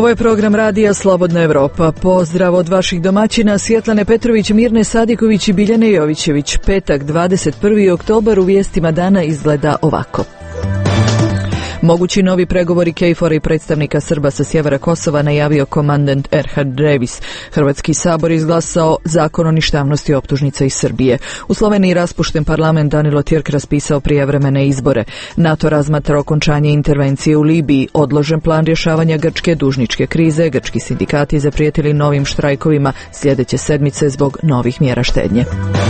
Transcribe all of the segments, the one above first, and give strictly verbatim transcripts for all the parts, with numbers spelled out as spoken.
Ovo je program radija Slobodna Evropa. Pozdrav od vaših domaćina Svjetlane Petrović, Mirne Sadiković i Biljane Jovićević. Petak, dvadeset prvi oktobar, u vijestima dana izgleda ovako. Mogući novi pregovori KFOR-a i predstavnika Srba sa sjevera Kosova najavio komandant Erhard Revis. Hrvatski sabor izglasao zakon o ništavnosti optužnica iz Srbije. U Sloveniji raspušten parlament, Danilo Tjerk raspisao prijevremene izbore. NATO razmatra okončanje intervencije u Libiji, odložen plan rješavanja grčke dužničke krize, grčki sindikati zaprijetili novim štrajkovima sljedeće sedmice zbog novih mjera štednje.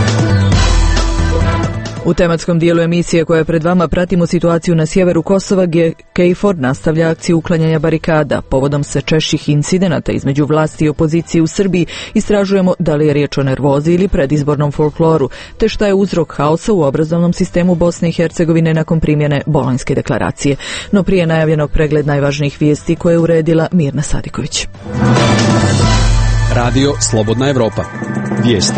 U tematskom dijelu emisije koja je pred vama pratimo situaciju na sjeveru Kosova gdje KFOR nastavlja akciju uklanjanja barikada. Povodom sve češćih incidenata između vlasti i opozicije u Srbiji istražujemo da li je riječ o nervozi ili predizbornom folkloru, te šta je uzrok haosa u obrazovnom sistemu Bosne i Hercegovine nakon primjene Bolonjske deklaracije. No prije najavljenog pregled najvažnijih vijesti koje je uredila Mirna Sadiković. Radio Slobodna Evropa. Vijesti.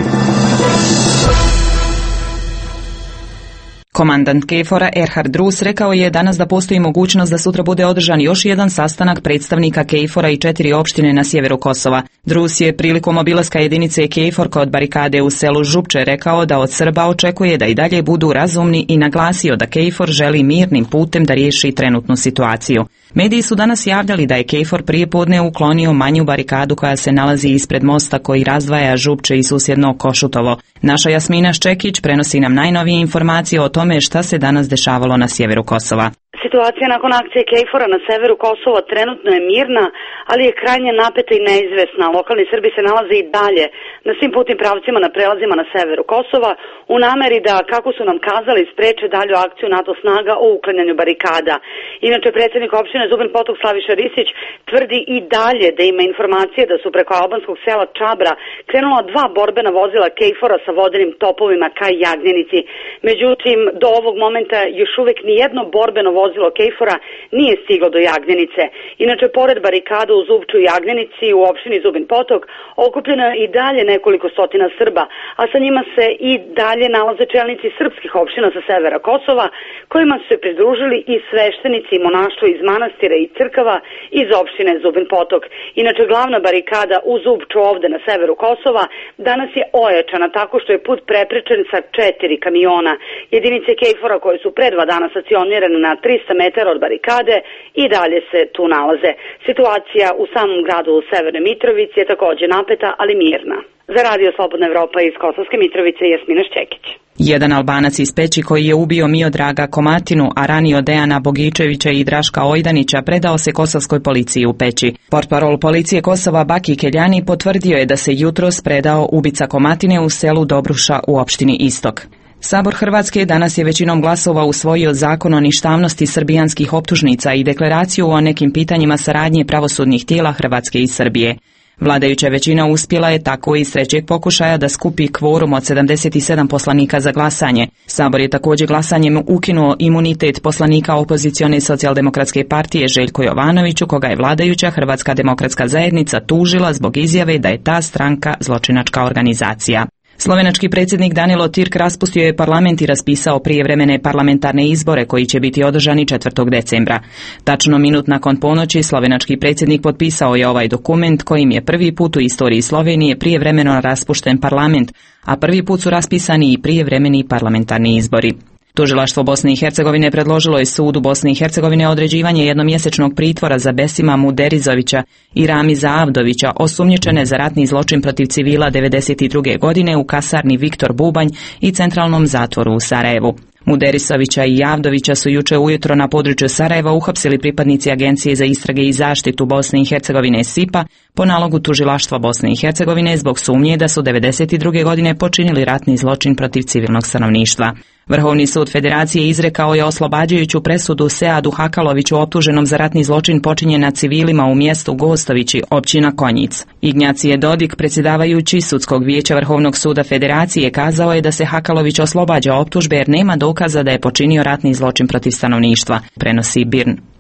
Komandant KFOR-a Erhard Rus rekao je danas da postoji mogućnost da sutra bude održan još jedan sastanak predstavnika KFOR-a i četiri opštine na sjeveru Kosova. Rus je prilikom obilaska jedinice KFOR kod barikade u selu Župče rekao da od Srba očekuje da i dalje budu razumni i naglasio da KFOR želi mirnim putem da riješi trenutnu situaciju. Mediji su danas javljali da je KFOR prije podne uklonio manju barikadu koja se nalazi ispred mosta koji razdvaja Župče i susjedno Košutovo. Naša Jasmina Ščekić prenosi nam najnovije informacije o tome šta se danas dešavalo na sjeveru Kosova. Situacija nakon akcije KFOR-a na severu Kosova trenutno je mirna, ali je krajnje napeta i neizvesna. Lokalni Srbi se nalaze i dalje na svim putnim pravcima na prelazima na severu Kosova u nameri da, kako su nam kazali, spreče dalju akciju NATO snaga o uklanjanju barikada. Inače, predsjednik opštine Zubin Potok Slaviša Ristić tvrdi i dalje da ima informacije da su preko albanskog sela Čabra krenula dva borbena vozila KFOR-a sa vodenim topovima ka Jagnjenici. Međutim, do ovog momenta još uvijek nijedno borbeno vozilo KFOR-a nije stiglo do Jagnjenice. Inače, pored barikada u Zubču i Jagnjenici u opštini Zubin Potok okupljeno je i dalje nekoliko stotina Srba, a sa njima se i dalje nalaze čelnici srpskih opština sa severa Kosova, kojima su se pridružili i sveštenici i monaštvo iz manastira i crkava iz opštine Zubin Potok. Inače, glavna barikada u Zubču ovde na severu Kosova danas je ojačana tako što je put preprečen sa četiri kamiona. Jedinice KFOR-a koje su pre dva dana stacionirane na trista metara od barikade i dalje se tu nalaze. Situacija u samom gradu u Severnoj Mitrovici je također napeta, ali mirna. Za Radio Slobodna Evropa iz Kosovske Mitrovice, Jasmina Ščekić. Jedan Albanac iz Peći koji je ubio Miodraga Komatinu, a ranio Dejana Bogičevića i Draška Ojdanića, predao se kosovskoj policiji u Peći. Portparol policije Kosova Baki Keljani potvrdio je da se jutros predao ubica Komatine u selu Dobruša u opštini Istok. Sabor Hrvatske danas je većinom glasova usvojio zakon o ništavnosti srbijanskih optužnica i deklaraciju o nekim pitanjima saradnje pravosudnih tijela Hrvatske i Srbije. Vladajuća većina uspjela je tako iz trećeg pokušaja da skupi kvorum od sedamdeset sedam poslanika za glasanje. Sabor je također glasanjem ukinuo imunitet poslanika opozicione socijaldemokratske partije Željko Jovanoviću, koga je vladajuća Hrvatska demokratska zajednica tužila zbog izjave da je ta stranka zločinačka organizacija. Slovenački predsjednik Danilo Tjerk raspustio je parlament i raspisao prijevremene parlamentarne izbore koji će biti održani četvrtog decembra. Tačno minut nakon ponoći slovenački predsjednik potpisao je ovaj dokument kojim je prvi put u istoriji Slovenije prijevremeno raspušten parlament, a prvi put su raspisani i prijevremeni parlamentarni izbori. Tužilaštvo Bosne i Hercegovine predložilo je sudu Bosne i Hercegovine određivanje jednomjesečnog pritvora za Besima Muderizovića i Ramiza Avdovića, osumnjičene za ratni zločin protiv civila devedeset druge godine u kasarni Viktor Bubanj i centralnom zatvoru u Sarajevu. Muderisovića i Avdovića su juče ujutro na području Sarajeva uhapsili pripadnici Agencije za istrage i zaštitu Bosne i Hercegovine S I P A po nalogu tužilaštva Bosne i Hercegovine zbog sumnje da su devedeset druge godine počinili ratni zločin protiv civilnog stanovništva. Vrhovni sud Federacije izrekao je oslobađajuću presudu Seadu Hakaloviću optuženom za ratni zločin počinjen nad civilima u mjestu Gostovići, općina Konjic. Ignjacije Dodik, predsjedavajući Sudskog vijeća Vrhovnog suda Federacije, kazao je da se Hakalović oslobađa optužbe jer nema dokaza da je počinio ratni zločin protiv stanovništva, prenosi Birn.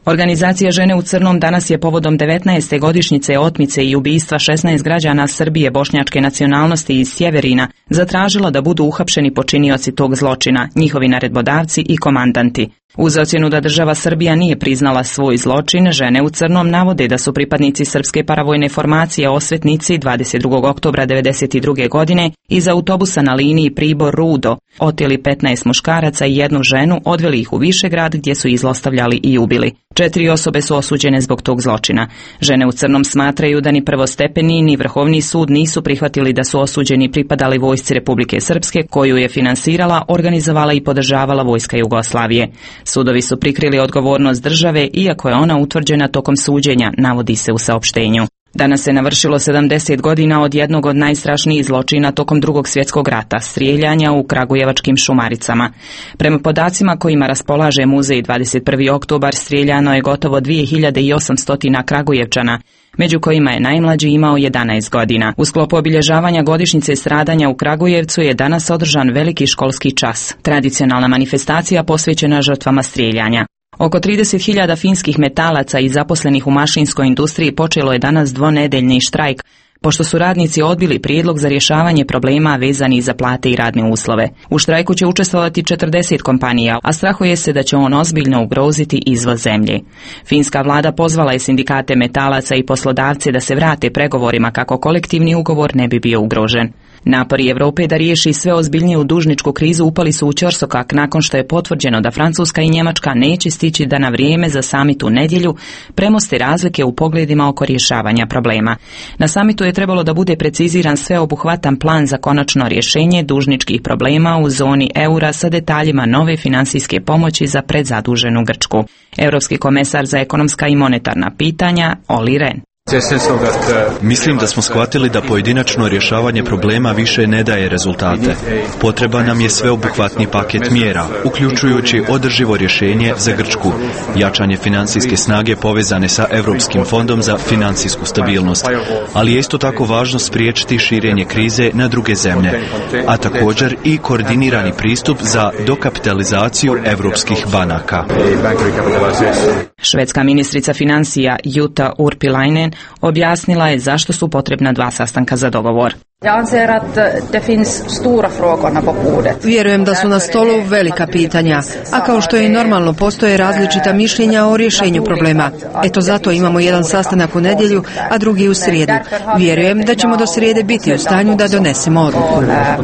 Organizacija Žene u crnom danas je povodom devetnaeste godišnjice otmice i ubistva šesnaest građana Srbije bošnjačke nacionalnosti iz Sjeverina zatražila da budu uhapšeni počinioci tog zločina, njihovi naredbodavci i komandanti. Uz ocjenu da država Srbija nije priznala svoj zločin, Žene u crnom navode da su pripadnici srpske paravojne formacije Osvetnici dvadeset drugog oktobra devedeset druge godine iz autobusa na liniji Pribor-Rudo oteli petnaest muškaraca i jednu ženu, odveli ih u Višegrad gdje su ih zlostavljali i ubili. Četiri osobe su osuđene zbog tog zločina. Žene u crnom smatraju da ni prvostepeni ni Vrhovni sud nisu prihvatili da su osuđeni pripadali vojsci Republike Srpske, koju je finansirala, organizovala i podržavala vojska Jugoslavije. Sudovi su prikrili odgovornost države, iako je ona utvrđena tokom suđenja, navodi se u saopštenju. Danas se navršilo sedamdeset godina od jednog od najstrašnijih zločina tokom Drugog svjetskog rata, strijeljanja u kragujevačkim Šumaricama. Prema podacima kojima raspolaže muzej dvadeset prvi oktobar, strijeljano je gotovo dvije hiljade osamsto Kragujevčana, među kojima je najmlađi imao jedanaest godina. U sklopu obilježavanja godišnjice stradanja u Kragujevcu je danas održan veliki školski čas, tradicionalna manifestacija posvećena žrtvama strijeljanja. Oko trideset hiljada finskih metalaca i zaposlenih u mašinskoj industriji počelo je danas dvonedeljni štrajk, pošto su radnici odbili prijedlog za rješavanje problema vezanih za plate i radne uslove. U štrajku će učestvovati četrdeset kompanija, a strahuje se da će on ozbiljno ugroziti izvoz zemlje. Finska vlada pozvala je sindikate metalaca i poslodavce da se vrate pregovorima kako kolektivni ugovor ne bi bio ugrožen. Napori Europe da riješi sve ozbiljniju dužničku krizu upali su u ćorsokak nakon što je potvrđeno da Francuska i Njemačka neće stići da na vrijeme za samit u nedjelju premoste razlike u pogledima oko rješavanja problema. Na samitu je trebalo da bude preciziran sveobuhvatan plan za konačno rješenje dužničkih problema u zoni eura sa detaljima nove financijske pomoći za predzaduženu Grčku. Europski komesar za ekonomska i monetarna pitanja Olli Rehn. Mislim da smo shvatili da pojedinačno rješavanje problema više ne daje rezultate. Potreba nam je sveobuhvatni paket mjera, uključujući održivo rješenje za Grčku, jačanje financijske snage povezane sa Europskim fondom za financijsku stabilnost, ali je isto tako važno spriječiti širenje krize na druge zemlje, a također i koordinirani pristup za dokapitalizaciju europskih banaka. Švedska ministrica financija Jutta Urpilainen objasnila je zašto su potrebna dva sastanka za dogovor. Vjerujem da su na stolu velika pitanja, a kao što je i normalno postoje različita mišljenja o rješenju problema. Eto zato imamo jedan sastanak u nedjelju, a drugi u srijedu. Vjerujem da ćemo do srijede biti u stanju da donesemo odluku.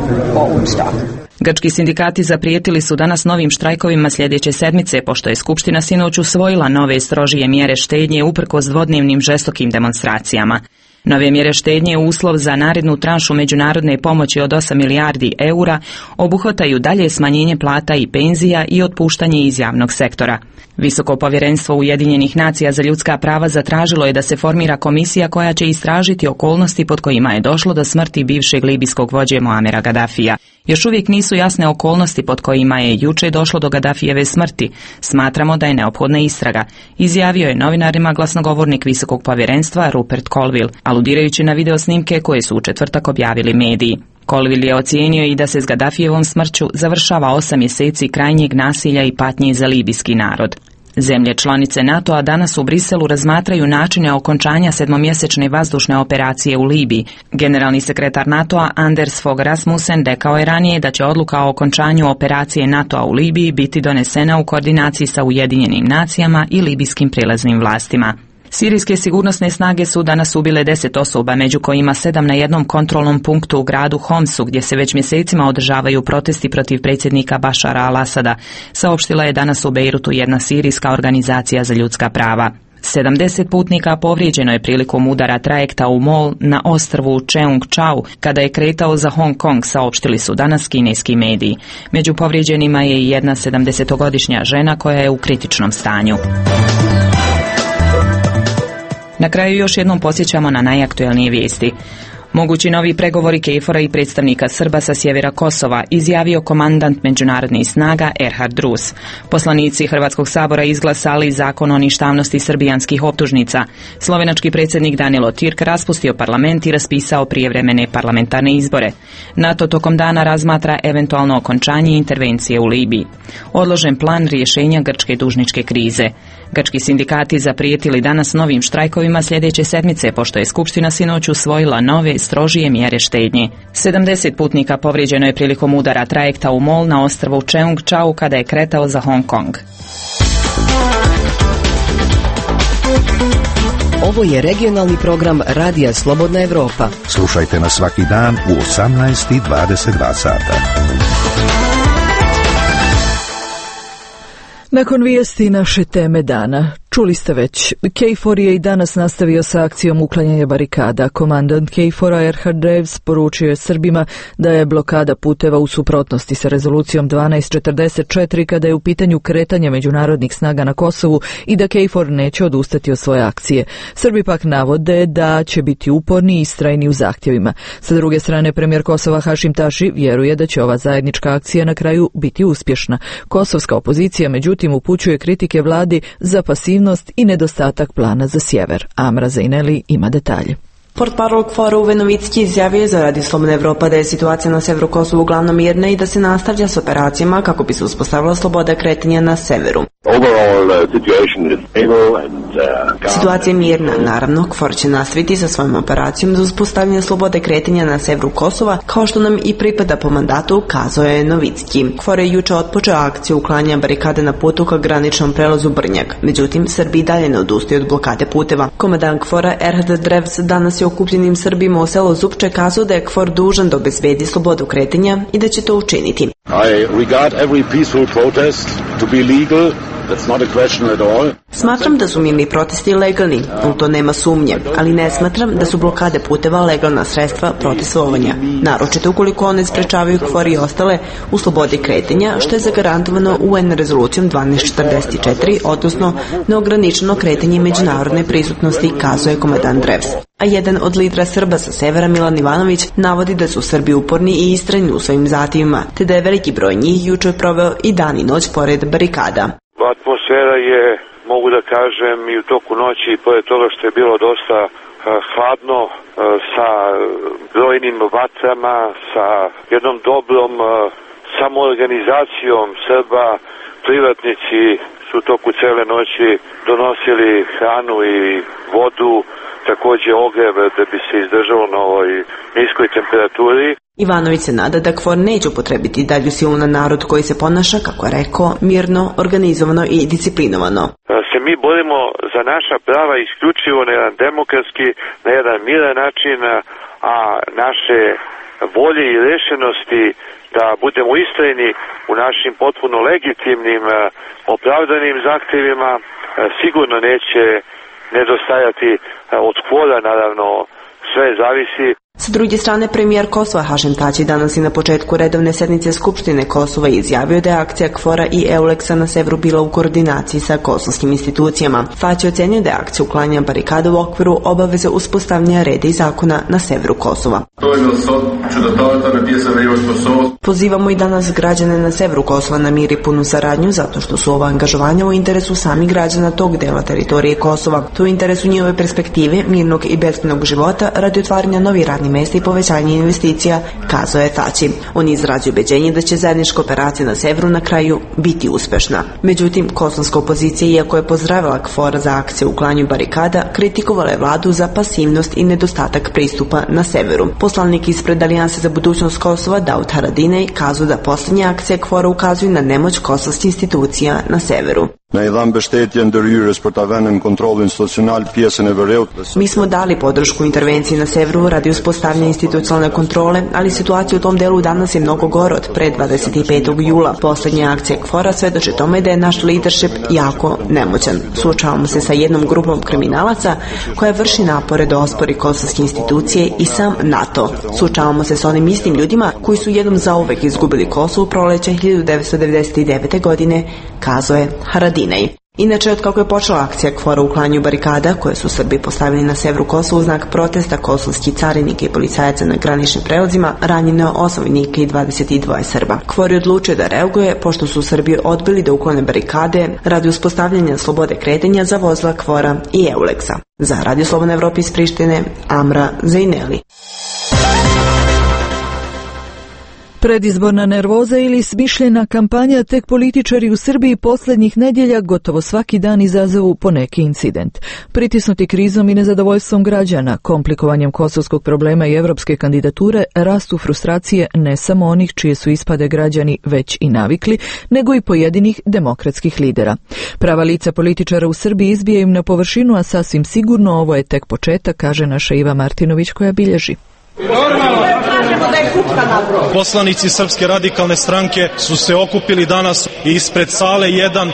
Grčki sindikati zaprijetili su danas novim štrajkovima sljedeće sedmice, pošto je Skupština sinoć usvojila nove strožije mjere štednje uprkos dvodnevnim žestokim demonstracijama. Nove mjere štednje uslov za narednu tranšu međunarodne pomoći od osam milijardi eura obuhvataju dalje smanjenje plata i penzija i otpuštanje iz javnog sektora. Visoko povjerenstvo Ujedinjenih nacija za ljudska prava zatražilo je da se formira komisija koja će istražiti okolnosti pod kojima je došlo do smrti bivšeg libijskog vođe Muamera Gadafija. Još uvijek nisu jasne okolnosti pod kojima je jučer došlo do Gadafijeve smrti. Smatramo da je neophodna istraga, izjavio je novinarima glasnogovornik Visokog povjerenstva Rupert Colville, aludirajući na video snimke koje su u četvrtak objavili mediji. Colville je ocijenio i da se s Gadafijevom smrću završava osam mjeseci krajnjeg nasilja i patnje za libijski narod. Zemlje članice NATO-a danas u Briselu razmatraju načine okončanja sedmomjesečne vazdušne operacije u Libiji. Generalni sekretar NATO-a Anders Fogh Rasmussen rekao je ranije da će odluka o okončanju operacije NATO-a u Libiji biti donesena u koordinaciji sa Ujedinjenim nacijama i libijskim prijelaznim vlastima. Sirijske sigurnosne snage su danas ubile deset osoba, među kojima sedam na jednom kontrolnom punktu u gradu Homsu, gdje se već mjesecima održavaju protesti protiv predsjednika Bašara al-Asada, saopštila je danas u Bejrutu jedna sirijska organizacija za ljudska prava. sedamdeset putnika povrijeđeno je prilikom udara trajekta u Mol na ostrvu Cheung Chau, kada je kretao za Hong Kong, saopštili su danas kineski mediji. Među povrijeđenima je i jedna sedamdesetogodišnja žena koja je u kritičnom stanju. Na kraju još jednom podsjećamo na najaktuelnije vijesti. Mogući novi pregovori KFOR-a i predstavnika Srba sa sjevera Kosova, izjavio komandant međunarodnih snaga Erhard Rus. Poslanici Hrvatskog sabora izglasali zakon o ništavnosti srbijanskih optužnica. Slovenački predsjednik Danilo Türk raspustio parlament i raspisao prijevremene parlamentarne izbore. NATO tokom dana razmatra eventualno okončanje intervencije u Libiji. Odložen plan rješenja grčke dužničke krize. Grčki sindikati zaprijetili danas novim štrajkovima sljedeće sedmice, pošto je Skupština sinoć usvojila nove, strožije mjere štednje. sedamdeset putnika povrijeđeno je prilikom udara trajekta u Mol na ostrvu Cheung Chau kada je kretao za Hong Kong. Ovo je regionalni program Radija Slobodna Evropa. Slušajte nas svaki dan u osamnaest i dvadeset dva sata. Nakon vijesti naše teme dana, čuli ste već, KFOR je i danas nastavio sa akcijom uklanjanja barikada. Komandant KFOR-a Erhard Revs poručio je Srbima da je blokada puteva u suprotnosti sa rezolucijom dvanaest četrdeset četiri kada je u pitanju kretanje međunarodnih snaga na Kosovu i da KFOR neće odustati od svoje akcije. Srbi pak navode da će biti uporni i istrajni u zahtjevima. Sa druge strane, premijer Kosova Hašim Taši vjeruje da će ova zajednička akcija na kraju biti uspješna. Kosovska opozicija međutim upućuje kritike vladi za pasivnost i nedostatak plana za sjever. Amra Zaineli ima detalje. Portparol KFOR-a Uwe Novicki izjavio je za Radiju Slobodna Evropa da je situacija na severu Kosova uglavnom mirna i da se nastavlja s operacijama kako bi se uspostavila sloboda kretanja na severu. Situacija je mirna, naravno, KFOR će nastaviti sa svojom operacijom za uspostavljanje slobode kretanja na severu Kosova, kao što nam i pripada po mandatu, kazao je Novicki. KFOR je juče otpočeo akciju uklanjanja barikade na putu ka graničnom prelazu Brnjak, međutim, Srbi i dalje ne odustaju od blokade puteva. Komandant KFOR-a Erhard Revs danas je okupljenim Srbima u selu Zupče kazao da je KFOR dužan da obezbedi slobodu kretanja i da će to učiniti. I regard every peaceful protest to be legal. That's not a question at all. Smatram da su mirni protesti legalni, u to nema sumnje, ali ne smatram da su blokade puteva legalna sredstva protestovanja, naročito ukoliko one sprečavaju KFOR i ostale u slobodi kretanja, što je zagarantovano U N rezolucijom dvanaest četrdeset četiri, odnosno neograničeno kretanje međunarodne prisutnosti, kazuje komandant Revs. A jedan od lidera Srba sa severa, Milan Ivanović, navodi da su Srbi uporni i istrajni u svojim zahtjevima, te da je veliki broj njih juče proveo i dan i noć pored barikada. Atmosfera je, mogu da kažem, i u toku noći, pored toga što je bilo dosta uh, hladno, uh, sa brojnim vatrama, sa jednom dobrom uh, samoorganizacijom Srba, privatnici su u toku cele noći donosili hranu i vodu, također ogrev da bi se izdržalo na ovoj niskoj temperaturi. Ivanović se nada da KFOR neće upotrebiti dalju silu na narod koji se ponaša, kako je rekao, mirno, organizovano i disciplinovano. Se mi borimo za naša prava isključivo na jedan demokratski, na jedan miran način, a naše volje i rešenosti da budemo istrajni u našim potpuno legitimnim, opravdanim zahtjevima sigurno neće nedostajati od KFOR-a, naravno sve zavisi. S druge strane, premijer Kosova Hašim Tači danas i na početku redovne sednice Skupštine Kosova izjavio da je akcija KFOR-a i EULEX-a na severu bila u koordinaciji sa kosovskim institucijama. Tači ocenio da je akcija uklanjanja barikada u okviru obaveze uspostavljanja reda i zakona na severu Kosova. Pozivamo i danas građane na severu Kosova na mir i punu saradnju zato što su ova angažovanja u interesu samih građana tog dela teritorije Kosova. To u interesu njihove perspektive, mirnog i bezbednog života radi otvaranja novih radnih mjesta i povećanje investicija, kazao je Tači. On izrazi ubeđenje da će zajednička operacija na severu na kraju biti uspešna. Međutim, kosovska opozicija, iako je pozdravila KFOR za akciju u uklanjanju barikada, kritikovala je vladu za pasivnost i nedostatak pristupa na severu. Poslanik ispred Alijanse za budućnost Kosova, Daud Haradinaj, kazao da posljednje akcije KFOR-a ukazuju na nemoć kosovskih institucija na severu. Mi smo dali podršku intervenciji na severu radi uspostavljanja institucionalne kontrole, ali situacija u tom delu danas je mnogo gora od pre dvadeset petog jula. Posljednje akcije KFOR-a svedoče tome da je naš leadership jako nemoćan. Suočavamo se sa jednom grupom kriminalaca koja vrši napore da ospori kosovske institucije i sam NATO. Suočavamo se sa onim istim ljudima koji su jednom zauvek izgubili Kosovo proleće hiljadu devetsto devedeset devete. godine, kazao je Haradinaj. Inače, od kako je počela akcija KFOR-a u uklanjanju barikada, koje su Srbi postavili na severu Kosova u znak protesta kosovskih carinika i policajaca na graničnim prelazima, ranjeno je osam vojnika i dvadeset dva Srba. KFOR je odlučio da reaguje, pošto su Srbi odbili da uklone barikade radi uspostavljanja slobode kretanja za vozila KFOR-a i Euleksa. Za Radio Slobodna Evropa iz Prištine, Amra Zajneli. Predizborna nervoza ili smišljena kampanja, tek političari u Srbiji posljednjih nedjelja gotovo svaki dan izazovu po neki incident. Pritisnuti krizom i nezadovoljstvom građana, komplikovanjem kosovskog problema i evropske kandidature, rastu frustracije ne samo onih čije su ispade građani već i navikli, nego i pojedinih demokratskih lidera. Prava lica političara u Srbiji izbijaju im na površinu, a sasvim sigurno ovo je tek početak, kaže naša Iva Martinović koja bilježi. Poslanici Srpske radikalne stranke su se okupili danas ispred sale jedan.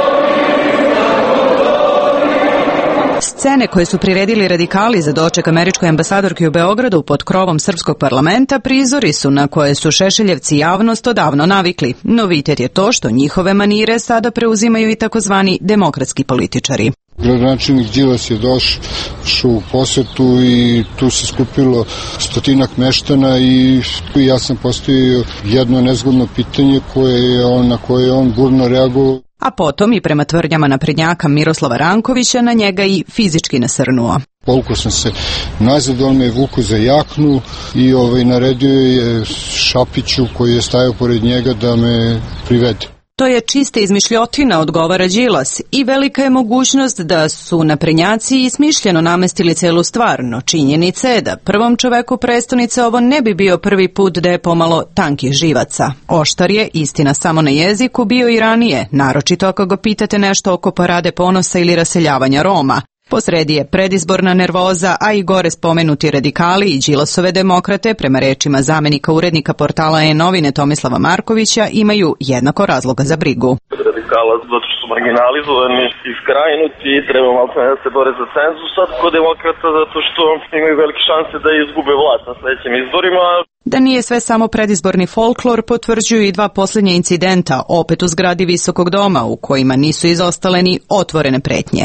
Scene koje su priredili radikali za doček američkoj ambasadorki u Beogradu pod krovom srpskog parlamenta prizori su na koje su Šešeljevci javnost odavno navikli. Novitet je to što njihove manire sada preuzimaju i takozvani demokratski političari. Gradonačelnik Đilas je došao u posetu i tu se skupilo stotinak meštana i ja sam postavio jedno nezgodno pitanje koje je on, na koje je on burno reagovao. A potom i prema tvrdnjama naprednjaka Miroslava Rankovića na njega i fizički nasrnuo. Povukao sam se nazad, on me je vuku za jaknu i ovaj, naredio je Šapiću koji je stajao pored njega da me privede. To je čista izmišljotina, odgovara Đilas, i velika je mogućnost da su naprednjaci smišljeno namestili celu stvar, no činjenica je da prvom čoveku prestonice ovo ne bi bio prvi put da je pomalo tankih živaca. Oštar je, istina samo na jeziku, bio i ranije, naročito ako ga pitate nešto oko parade ponosa ili raseljavanja Roma. Posredi je predizborna nervoza, a i gore spomenuti radikali i Đilasove demokrate, prema rečima zamenika urednika portala E-novine Tomislava Markovića, imaju jednako razloga za brigu. Radikala zato što su marginalizovani, iskrajnuti i treba malo da se bore za cenzus, a kod demokrata zato što imaju velike šanse da izgube vlast na sledećim izborima. Da nije sve samo predizborni folklor potvrđuju i dva posljednja incidenta, opet u zgradi Visokog doma, u kojima nisu izostale ni otvorene pretnje.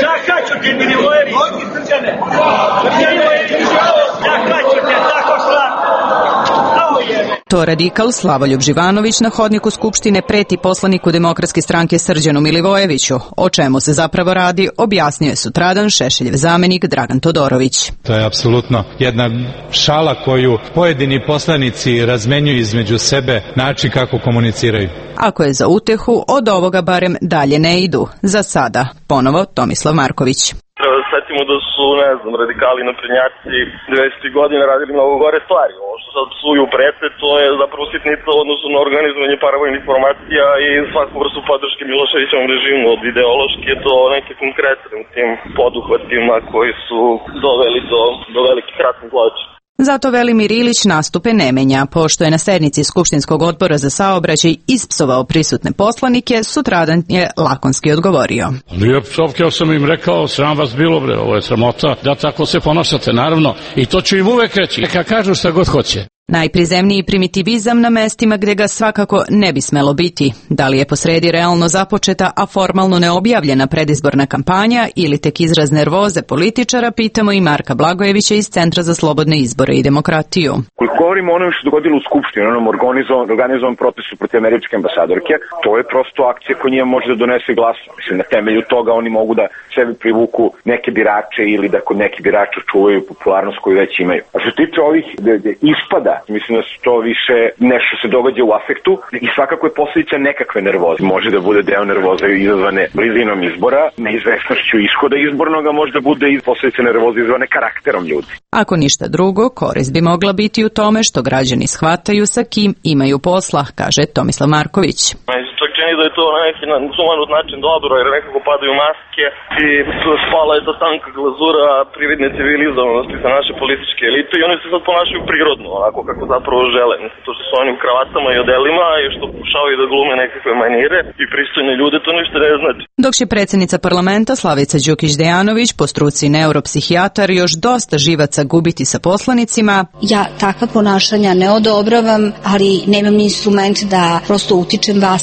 To radikal Slavoljub Živanović na hodniku Skupštine preti poslaniku Demokratske stranke Srđanu Milivojeviću. O čemu se zapravo radi, objasnio je sutradan Šešeljev zamenik Dragan Todorović. To je apsolutno jedna šala koju pojedini poslanici razmenjuju između sebe, način kako komuniciraju. Ako je za utehu, od ovoga barem dalje ne idu. Za sada, ponovo Tomislav Marković. Treba da setimo da su, ne znam, radikali naprednjaci devedesetih godina radili mnogo gore stvari. Ovo što sad psuju prete, to je zapravo sitnica u odnosu na organizovanje paravojnih formacija i svaku vrstu podrške Miloševićevom režimu, od ideološke do neke konkretne u tim poduhvatima koji su doveli do, do velikih ratnih zločina. Zato Velimir Ilić nastupe ne menja, pošto je na sednici Skupštinskog odbora za saobraćaj ispsovao prisutne poslanike, sutradan je lakonski odgovorio. Nije psovke, ja sam im rekao, sram vas bilo bre, ovo je sramota, da tako se ponašate, naravno, i to ću im uvek reći, neka kažu šta god hoće. Najprizemniji primitivizam na mestima gdje ga svakako ne bi smelo biti. Da li je posredi realno započeta, a formalno neobjavljena predizborna kampanja ili tek izraz nervoze političara, pitamo i Marka Blagojevića iz Centra za slobodne izbore i demokratiju. Koji govorimo o onom što se dogodilo u Skupštini, onom organizovan, organizovan protestu protiv američke ambasadorke, to je prosto akcija koja njima može da donese glas. Mislim, na temelju toga oni mogu da sebi privuku neke birače ili da kod neki birača čuvaju popularnost koju već imaju. A što se tiče ovih ispada, mislim da su to više nešto se događa u afektu i svakako je posljedica nekakve nervoze. Može da bude deo nervoze izazvane blizinom izbora, neizvesnošću ishoda izbornog, a može da bude i posljedica nervoze izazvane karakterom ljudi. Ako ništa drugo, korist bi mogla biti u tome što građani shvataju sa kim imaju posla, kaže Tomislav Marković. Čak čini da je to na neki sumanut način dobro, jer nekako padaju maske i spala je ta tanka glazura prividne civilizovanosti za naše političke elite i oni se sad ponašaju prirodno, onako kako zapravo žele. Mislim, to što su oni u kravatama i odelima i što pokušavaju da glume nekakve manire i pristojne ljude, to ništa ne znači. Dok će predsjednica parlamenta Slavica Đukić-Dejanović, po struci neuropsihijatar, još dosta živaca gubiti sa poslanicima. Ja takva ponašanja ne odobravam, ali nemam instrument da prosto utičem vaspitno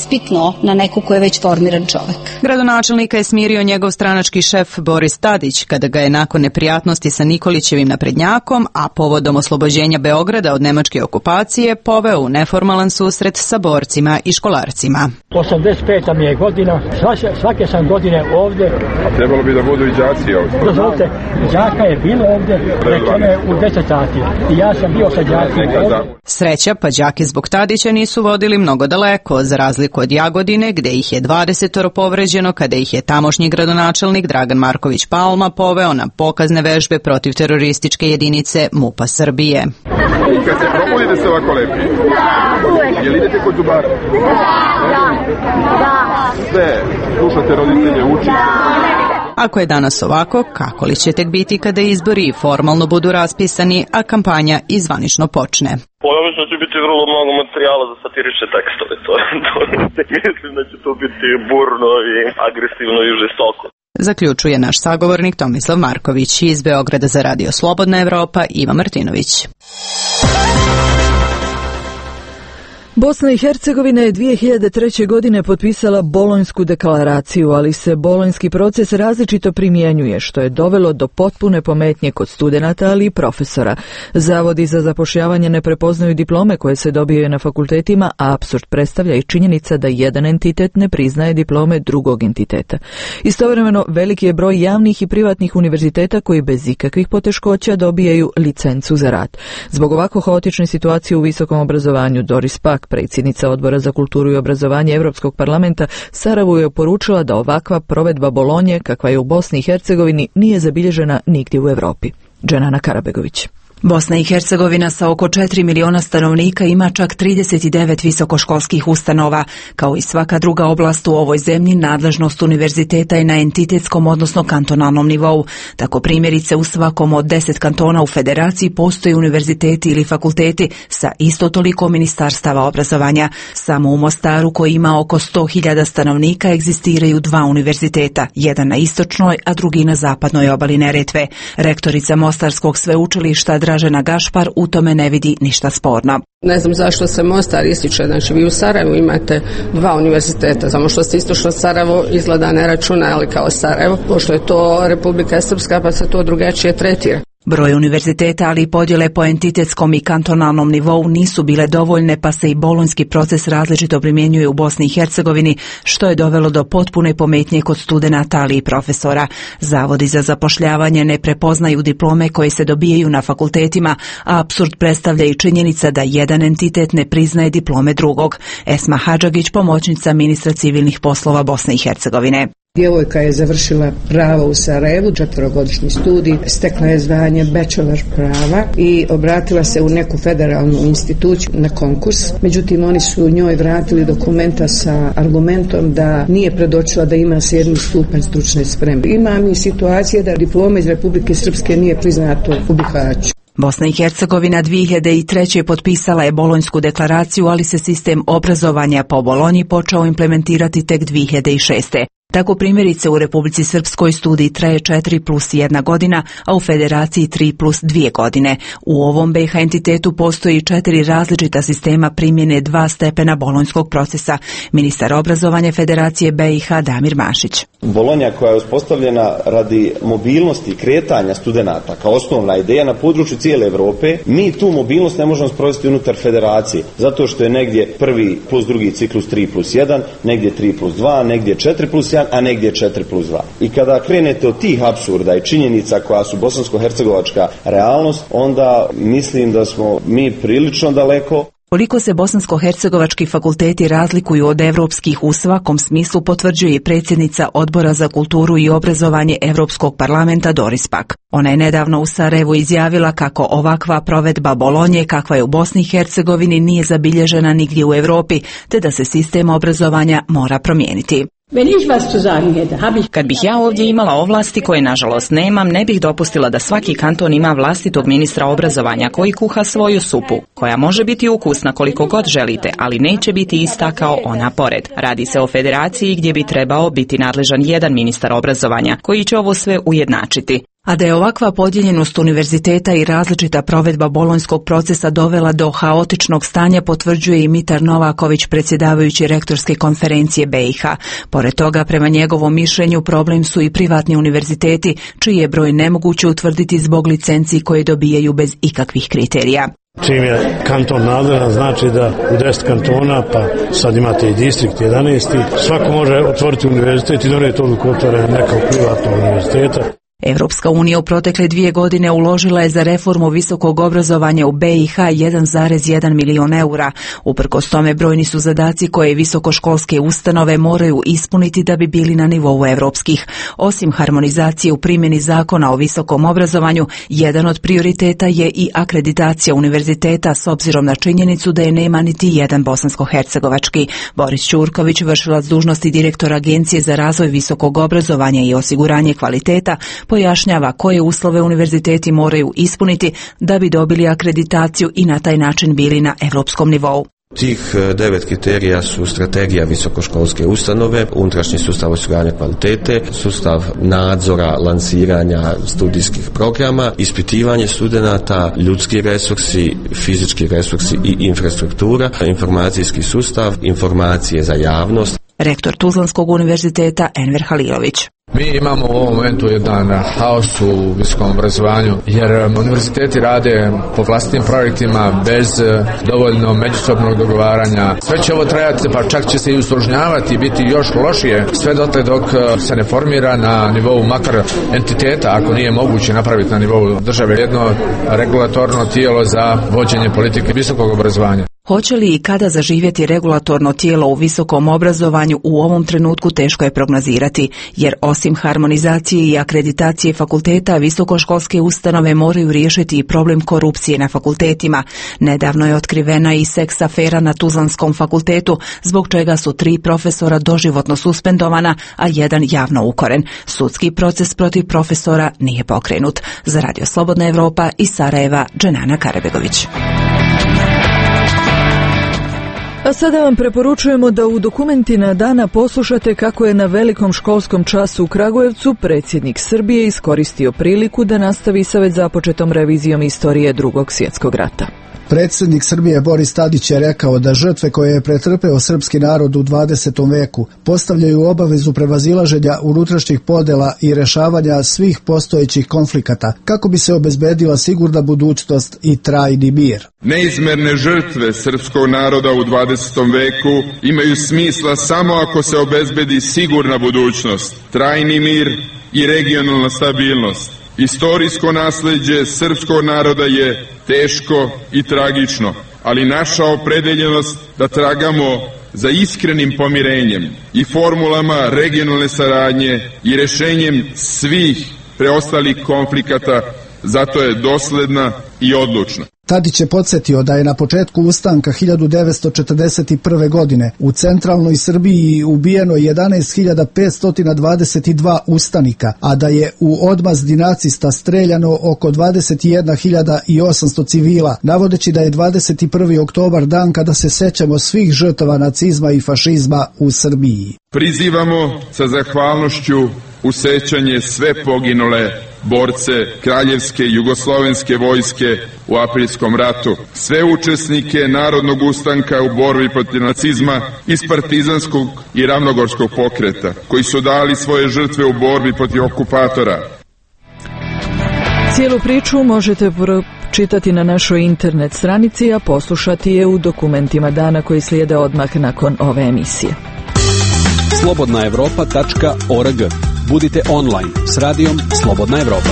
mislimo na neku ko je već formiran čovek. Gradonačelnika je smirio njegov stranački šef Boris Tadić kada ga je nakon neprijatnosti sa Nikolićevim naprednjakom, a povodom oslobođenja Beograda od nemačke okupacije, poveo u neformalan susret sa borcima i školarcima. osamdeset peta mi je godina, svake, svake sam godine ovdje. A trebalo bi da budu i đaci ovdje. Dozvolite, đaka je bilo ovdje, rečeno je u deset sati. I ja sam bio sa đakom ovdje. Sreća, pa đaki zbog Tadića nisu vodili mnogo daleko, za razliku od Jagodine, gde ih je dvadesetoro povređeno kada ih je tamošnji gradonačelnik Dragan Marković Palma poveo na pokazne vežbe protiv terorističke jedinice MUP-a Srbije. Kad se probudite se ovako lepi? Da. Jel idete kod zubara? Da. Da. Sve, slušate roditelje, učite. Ako je danas ovako, kako li će tek biti kada izbori formalno budu raspisani, a kampanja izvanično počne? Ja mislim da će biti vrlo mnogo materijala za satirične tekstove. To, to, mislim da će to biti burno i agresivno i žestoko. Zaključuje naš sagovornik Tomislav Marković. Iz Beograda za Radio Slobodna Evropa, Iva Martinović. Bosna i Hercegovina je dvije hiljade treće. godine potpisala Bolonjsku deklaraciju, ali se bolonjski proces različito primjenjuje, što je dovelo do potpune pometnje kod studenata, ali i profesora. Zavodi za zapošljavanje ne prepoznaju diplome koje se dobijaju na fakultetima, a apsurd predstavlja i činjenica da jedan entitet ne priznaje diplome drugog entiteta. Istovremeno, veliki je broj javnih i privatnih univerziteta koji bez ikakvih poteškoća dobijaju licencu za rad. Zbog ovako haotične situacije u visokom obrazovanju, Doris Pak, predsjednica Odbora za kulturu i obrazovanje Europskog parlamenta, Sarajevu je poručila da ovakva provedba Bolonje, kakva je u Bosni i Hercegovini, nije zabilježena nigdje u Europi. Dženana Karabegović. Bosna i Hercegovina sa oko četiri miliona stanovnika ima čak trideset devet visokoškolskih ustanova. Kao i svaka druga oblast u ovoj zemlji, nadležnost univerziteta je na entitetskom, odnosno kantonalnom nivou. Tako primjerice u svakom od deset kantona u federaciji postoje univerziteti ili fakulteti sa isto toliko ministarstava obrazovanja. Samo u Mostaru, koji ima oko sto hiljada stanovnika, egzistiraju dva univerziteta, jedan na istočnoj, a drugi na zapadnoj obali Neretve. Rektorica Mostarskog sveučilišta Dražena Gašpar u tome ne vidi ništa sporno. Ne znam zašto se Mostar ističe, znači vi u Sarajevu imate dva univerziteta, samo što se istočno Sarajevo izgleda ne računa, ali kao Sarajevo, pošto je to Republika Srpska pa se to drugačije tretira. Broj univerziteta, ali i podjele po entitetskom i kantonalnom nivou nisu bile dovoljne, pa se i bolonjski proces različito primjenjuje u Bosni i Hercegovini, što je dovelo do potpune pometnje kod studenata, ali i profesora. Zavodi za zapošljavanje ne prepoznaju diplome koje se dobijaju na fakultetima, a apsurd predstavlja i činjenica da jedan entitet ne priznaje diplome drugog. Esma Hadžagić, pomoćnica ministra civilnih poslova Bosne i Hercegovine. Djevojka je završila pravo u Sarajevu, četverogodišnji studij, stekla je zvanje bachelor prava i obratila se u neku federalnu instituciju na konkurs. Međutim, oni su njoj vratili dokumenta sa argumentom da nije predočila da ima sedmi stupanj stručne spreme. Imam i situacije da diploma iz Republike Srpske nije priznato u Bihaću. Bosna i Hercegovina dvije hiljade treće. potpisala je Bolonjsku deklaraciju, ali se sistem obrazovanja po Bolonji počeo implementirati tek dvije hiljade šeste. Tako primjerice u Republici Srpskoj studij traje četiri plus jedna godina, a u Federaciji tri plus dvije godine. U ovom B iH entitetu postoji četiri različita sistema primjene dva stepena bolonjskog procesa. Ministar obrazovanja Federacije B iH Damir Mašić. Bolonja koja je uspostavljena radi mobilnosti i kretanja studenata kao osnovna ideja na području cijele Europe, mi tu mobilnost ne možemo sprovesti unutar federacije, zato što je negdje prvi plus drugi ciklus tri plus jedan, negdje tri plus dva, negdje četiri plus jedan, a negdje četiri plus dva. I kada krenete od tih apsurda i činjenica koja su bosansko-hercegovačka realnost, onda mislim da smo mi prilično daleko. Koliko se bosansko-hercegovački fakulteti razlikuju od evropskih u svakom smislu potvrđuje i predsjednica Odbora za kulturu i obrazovanje Europskog parlamenta Doris Pak. Ona je nedavno u Sarajevu izjavila kako ovakva provedba Bolonje, kakva je u Bosni i Hercegovini, nije zabilježena nigdje u Europi, te da se sistem obrazovanja mora promijeniti. Kad bih ja ovdje imala ovlasti koje nažalost nemam, ne bih dopustila da svaki kanton ima vlastitog ministra obrazovanja koji kuha svoju supu, koja može biti ukusna koliko god želite, ali neće biti ista kao ona pored. Radi se o federaciji gdje bi trebao biti nadležan jedan ministar obrazovanja koji će ovo sve ujednačiti. A da je ovakva podijeljenost univerziteta i različita provedba bolonjskog procesa dovela do haotičnog stanja potvrđuje i Mitar Novaković, predsjedavajući rektorske konferencije B i H. Pored toga, prema njegovom mišljenju, problem su i privatni univerziteti, čiji je broj nemoguće utvrditi zbog licenci koje dobijaju bez ikakvih kriterija. Čim je kanton nadležan, znači da u deset kantona, pa sad imate i distrikt jedanaest, svako može otvoriti univerzitet i donijeti odluku otvore nekog privatnog univerziteta. Evropska unija u protekle dvije godine uložila je za reformu visokog obrazovanja u B i H jedan zarez jedan milion eura. Uprkos tome, brojni su zadaci koje visokoškolske ustanove moraju ispuniti da bi bili na nivou evropskih. Osim harmonizacije u primjeni zakona o visokom obrazovanju, jedan od prioriteta je i akreditacija univerziteta s obzirom na činjenicu da je nema niti jedan bosansko-hercegovački. Boris Ćurković, vršilac dužnosti direktora Agencije za razvoj visokog obrazovanja i osiguranje kvaliteta, pojašnjava koje uslove univerziteti moraju ispuniti da bi dobili akreditaciju i na taj način bili na evropskom nivou. Tih devet kriterija su strategija visokoškolske ustanove, unutrašnji sustav osiguranja kvalitete, sustav nadzora lansiranja studijskih programa, ispitivanje studenata, ljudski resursi, fizički resursi i infrastruktura, informacijski sustav, informacije za javnost. Rektor Tuzlanskog univerziteta Enver Halilović. Mi imamo u ovom momentu jedan haos u visokom obrazovanju, jer univerziteti rade po vlastitim projektima bez dovoljno međusobnog dogovaranja. Sve će ovo trajati, pa čak će se i usložnjavati i biti još lošije, sve dotle dok se ne formira na nivou makar entiteta, ako nije moguće napraviti na nivou države, jedno regulatorno tijelo za vođenje politike visokog obrazovanja. Hoće li i kada zaživjeti regulatorno tijelo u visokom obrazovanju u ovom trenutku teško je prognozirati, jer osim harmonizacije i akreditacije fakulteta, visokoškolske ustanove moraju riješiti i problem korupcije na fakultetima. Nedavno je otkrivena i seks afera na Tuzlanskom fakultetu, zbog čega su tri profesora doživotno suspendovana, a jedan javno ukoren. Sudski proces protiv profesora nije pokrenut. Za Radio Slobodna Evropa iz Sarajeva, Dženana Karabegović. A sada vam preporučujemo da u dokumentima dana poslušate kako je na velikom školskom času u Kragujevcu predsjednik Srbije iskoristio priliku da nastavi sa već započetom revizijom istorije Drugog svjetskog rata. Predsjednik Srbije Boris Tadić je rekao da žrtve koje je pretrpeo srpski narod u dvadesetom veku postavljaju obavezu prevazilaženja unutrašnjih podela i rješavanja svih postojećih konflikata kako bi se obezbedila sigurna budućnost i trajni mir. Neizmjerne žrtve srpskog naroda u dvadesetom veku imaju smisla samo ako se obezbedi sigurna budućnost, trajni mir i regionalna stabilnost. Istorijsko nasljeđe srpskog naroda je teško i tragično, ali naša opredeljenost da tragamo za iskrenim pomirenjem i formulama regionalne saradnje i rješenjem svih preostalih konflikata, zato je dosledna i odlučna. Tadić je podsjetio da je na početku ustanka hiljadu devetsto četrdeset prve. godine u centralnoj Srbiji ubijeno jedanaest hiljada petsto dvadeset dva ustanika, a da je u odmazdi nacista streljano oko dvadeset jedna hiljada osamsto civila, navodeći da je dvadeset prvi oktobar dan kada se sećamo svih žrtava nacizma i fašizma u Srbiji. Prizivamo sa zahvalnošću u sećanje sve poginule borce kraljevske jugoslovenske vojske u aprilskom ratu, sve učesnike narodnog ustanka u borbi protiv nacizma iz partizanskog i ravnogorskog pokreta, koji su dali svoje žrtve u borbi protiv okupatora. Cijelu priču možete pročitati na našoj internet stranici, a poslušati je u dokumentima dana koji slijede odmah nakon ove emisije. slobodna evropa tačka org. Budite online s radijom Slobodna Evropa.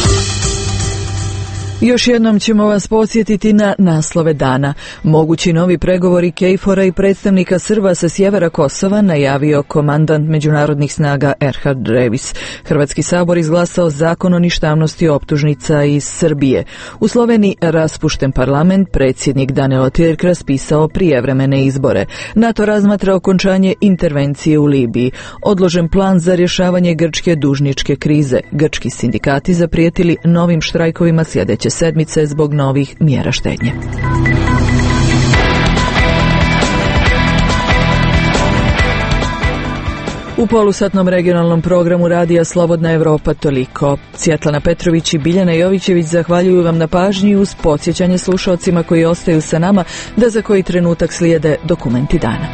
Još jednom ćemo vas podsjetiti na naslove dana. Mogući novi pregovori Kejfora i predstavnika Srba sa sjevera Kosova najavio komandant međunarodnih snaga Erhard Revis. Hrvatski sabor izglasao zakon o ništavnosti optužnica iz Srbije. U Sloveniji raspušten parlament, predsjednik Danilo Tirk raspisao prijevremene izbore. NATO razmatra okončanje intervencije u Libiji. Odložen plan za rješavanje grčke dužničke krize. Grčki sindikati zaprijetili novim štrajkovima sljedeće sedmice zbog novih mjera štednje. U polusatnom regionalnom programu radija Slobodna Evropa toliko. Svjetlana Petrović i Biljana Jovićević zahvaljuju vam na pažnji uz podsjećanje slušalcima koji ostaju sa nama da za koji trenutak slijede dokumenti dana.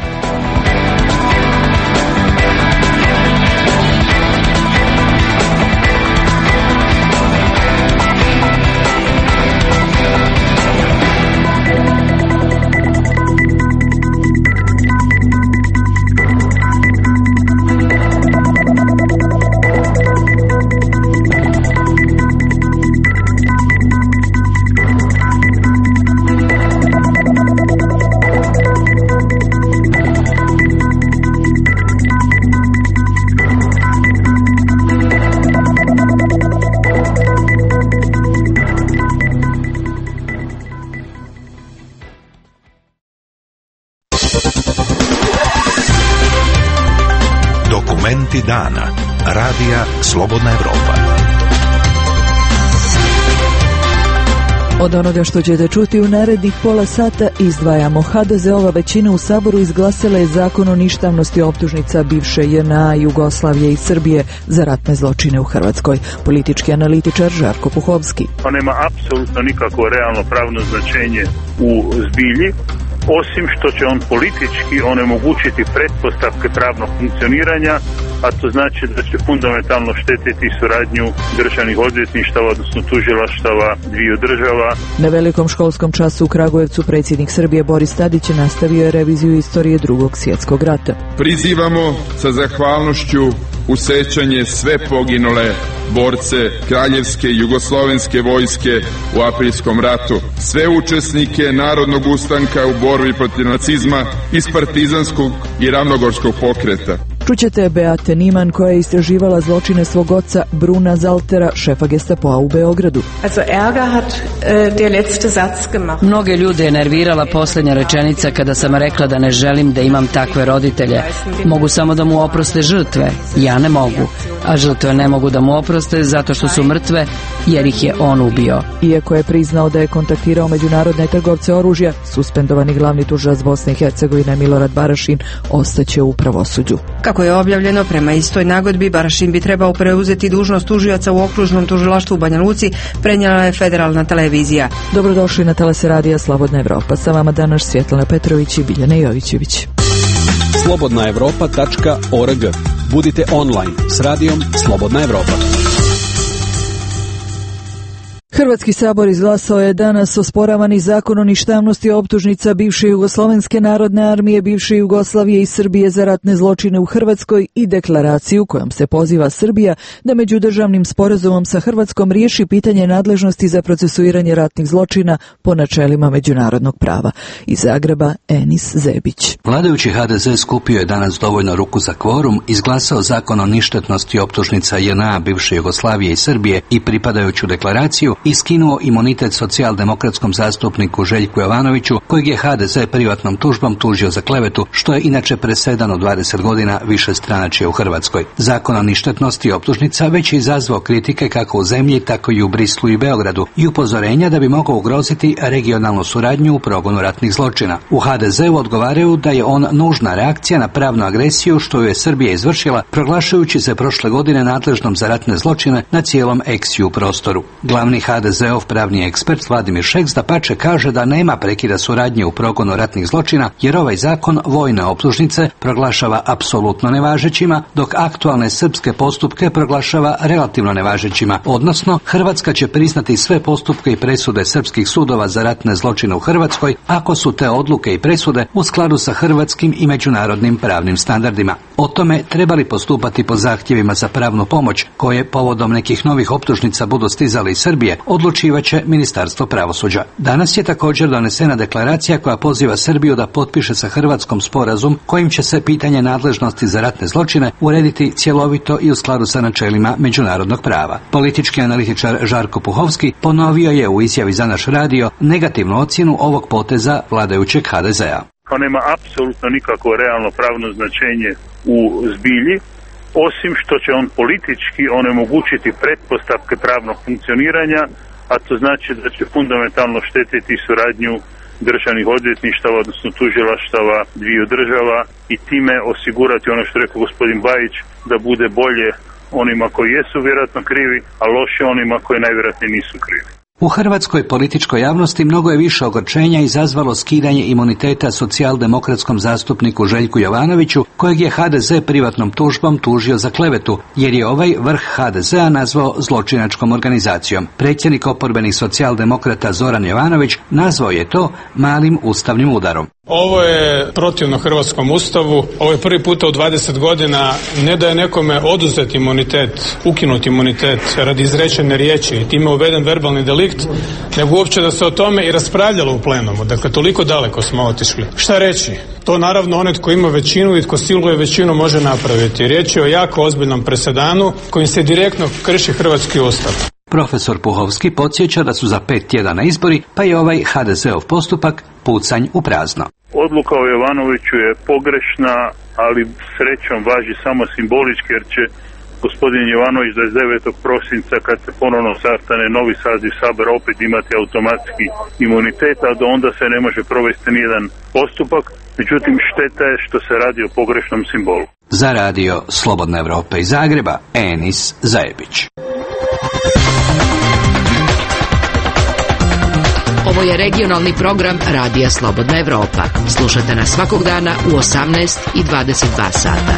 Dokumenti dana. Radija Slobodna Evropa. Od onoga što ćete čuti u narednih pola sata izdvajamo. ha de ze-ova većina u Saboru izglasala je zakon o ništavnosti optužnica bivše je en a, Jugoslavije i Srbije za ratne zločine u Hrvatskoj. Politički analitičar Žarko Puhovski. On nema apsolutno nikakvo realno pravno značenje u zbilji, osim što će on politički onemogućiti pretpostavke pravnog funkcioniranja, a to znači da će fundamentalno štetiti suradnju državnih odvjetništava, odnosno tužilaštava dviju država. Na velikom školskom času u Kragujevcu predsjednik Srbije Boris Tadić nastavio je reviziju istorije Drugog svjetskog rata. Prizivamo sa zahvalnošću u sećanje sve poginule borce Kraljevske jugoslovenske vojske u aprilskom ratu, sve učesnike narodnog ustanka u borbi protiv nacizma iz partizanskog i ravnogorskog pokreta. Čućete Beate Niman koja je istraživala zločine svog oca Bruna Zaltera, šefa Gestapoa u Beogradu. Also Ärger hat äh, der letzte Satz gemacht. Mnoge ljude je nervirala posljednja rečenica kada sam rekla da ne želim da imam takve roditelje. Mogu samo da mu oproste žrtve. Ja ne mogu. A žrtve ne mogu da mu oproste zato što su mrtve jer ih je on ubio. Iako je priznao da je kontaktirao međunarodne trgovce oružja, suspendovani glavni tužilac Bosne i Hercegovine Milorad Barašin ostaće u pravosuđu. Kako je objavljeno, prema istoj nagodbi Barašin bi trebao preuzeti dužnost tužioca u okružnom tužilaštvu u Banja Luci, prenijela je federalna televizija. Dobrodošli na talase radija Slobodna Evropa. Sa vama danas Svjetlana Petrović i Biljana Jovićević. slobodna evropa tačka org. Budite online s radijom Slobodna Evropa. Hrvatski sabor izglasao je danas osporavani zakon o ništavnosti optužnica bivše Jugoslovenske narodne armije, bivše Jugoslavije i Srbije za ratne zločine u Hrvatskoj i deklaraciju kojom se poziva Srbija da međudržavnim sporazumom sa Hrvatskom riješi pitanje nadležnosti za procesuiranje ratnih zločina po načelima međunarodnog prava. Iz Zagreba Enis Zebić. Vladajući ha de ze skupio je danas dovoljno ruku za kvorum, izglasao zakon o ništetnosti optužnica je en a, bivše Jugoslavije i Srbije i pripadajuću deklaraciju i skinuo imunitet socijaldemokratskom zastupniku Željku Jovanoviću, kojeg je ha de ze privatnom tužbom tužio za klevetu, što je inače presedan od dvadeset godina višestranačje u Hrvatskoj. Zakon o ništetnosti optužnica već je izazvao kritike kako u zemlji, tako i u Brislu i Beogradu i upozorenja da bi mogao ugroziti regionalnu suradnju u progonu ratnih zločina. U ha de ze odgovaraju da je on nužna reakcija na pravnu agresiju što je Srbija izvršila, proglašujući se prošle godine nadležnom za ratne zločine na cijelom ex-ju prostoru. Glavni ha de ze-ov pravni ekspert Vladimir Šeks dapače kaže da nema prekida suradnje u progonu ratnih zločina, jer ovaj zakon vojne optužnice proglašava apsolutno nevažećima, dok aktualne srpske postupke proglašava relativno nevažećima, odnosno Hrvatska će priznati sve postupke i presude srpskih sudova za ratne zločine u Hrvatskoj ako su te odluke i presude u skladu sa hrvatskim i međunarodnim pravnim standardima. O tome trebali postupati po zahtjevima za pravnu pomoć koje povodom nekih novih optužnica budu stizali iz Srbije, odlučivaće Ministarstvo pravosuđa. Danas je također donesena deklaracija koja poziva Srbiju da potpiše sa Hrvatskom sporazum kojim će se pitanje nadležnosti za ratne zločine urediti cjelovito i u skladu sa načelima međunarodnog prava. Politički analitičar Žarko Puhovski ponovio je u izjavi za naš radio negativnu ocjenu ovog poteza vladajućeg ha de ze-a. On nema apsolutno nikakvo realno pravno značenje u zbilji, osim što će on politički onemogućiti pretpostavke pravnog funkcioniranja, a to znači da će fundamentalno štetiti suradnju državnih odvjetništava, odnosno tužilaštava dviju država i time osigurati ono što rekao gospodin Bajić, da bude bolje onima koji jesu vjerojatno krivi, a loše onima koji najvjerojatnije nisu krivi. U hrvatskoj političkoj javnosti mnogo je više ogorčenja izazvalo skidanje imuniteta socijaldemokratskom zastupniku Željku Jovanoviću, kojeg je ha de ze privatnom tužbom tužio za klevetu, jer je ovaj vrh ha de zea nazvao zločinačkom organizacijom. Predsjednik oporbenih socijaldemokrata Zoran Jovanović nazvao je to malim ustavnim udarom. Ovo je protivno hrvatskom ustavu. Ovo je prvi puta u dvadeset godina ne da je nekome oduzet imunitet, ukinut imunitet radi izrečene riječi i time uveden verbalni delikt, nego uopće da se o tome i raspravljalo u plenumu. Dakle, toliko daleko smo otišli. Šta reći? To naravno onaj tko ima većinu i tko siluje većinu može napraviti. Riječ je o jako ozbiljnom presedanu kojim se direktno krši hrvatski ustav. Profesor Puhovski podsjeća da su za pet tjedana izbori, pa je ovaj ha de zeov postupak pucanj u prazno. Odluka o Jovanoviću je pogrešna, ali srećom važi samo simbolički, jer će gospodin Jovanović dvadeset devetog prosinca, kad se ponovno sastane novi saziv Sabora, opet imati automatski imunitet, a do onda se ne može provesti nijedan postupak. Međutim, šteta je što se radi o pogrešnom simbolu. Za radio Slobodna Evropa iz Zagreba, Enis Zajebić. Ovo je regionalni program Radija Slobodna Evropa. Slušajte nas svakog dana u osamnaest i dvadeset dva sata.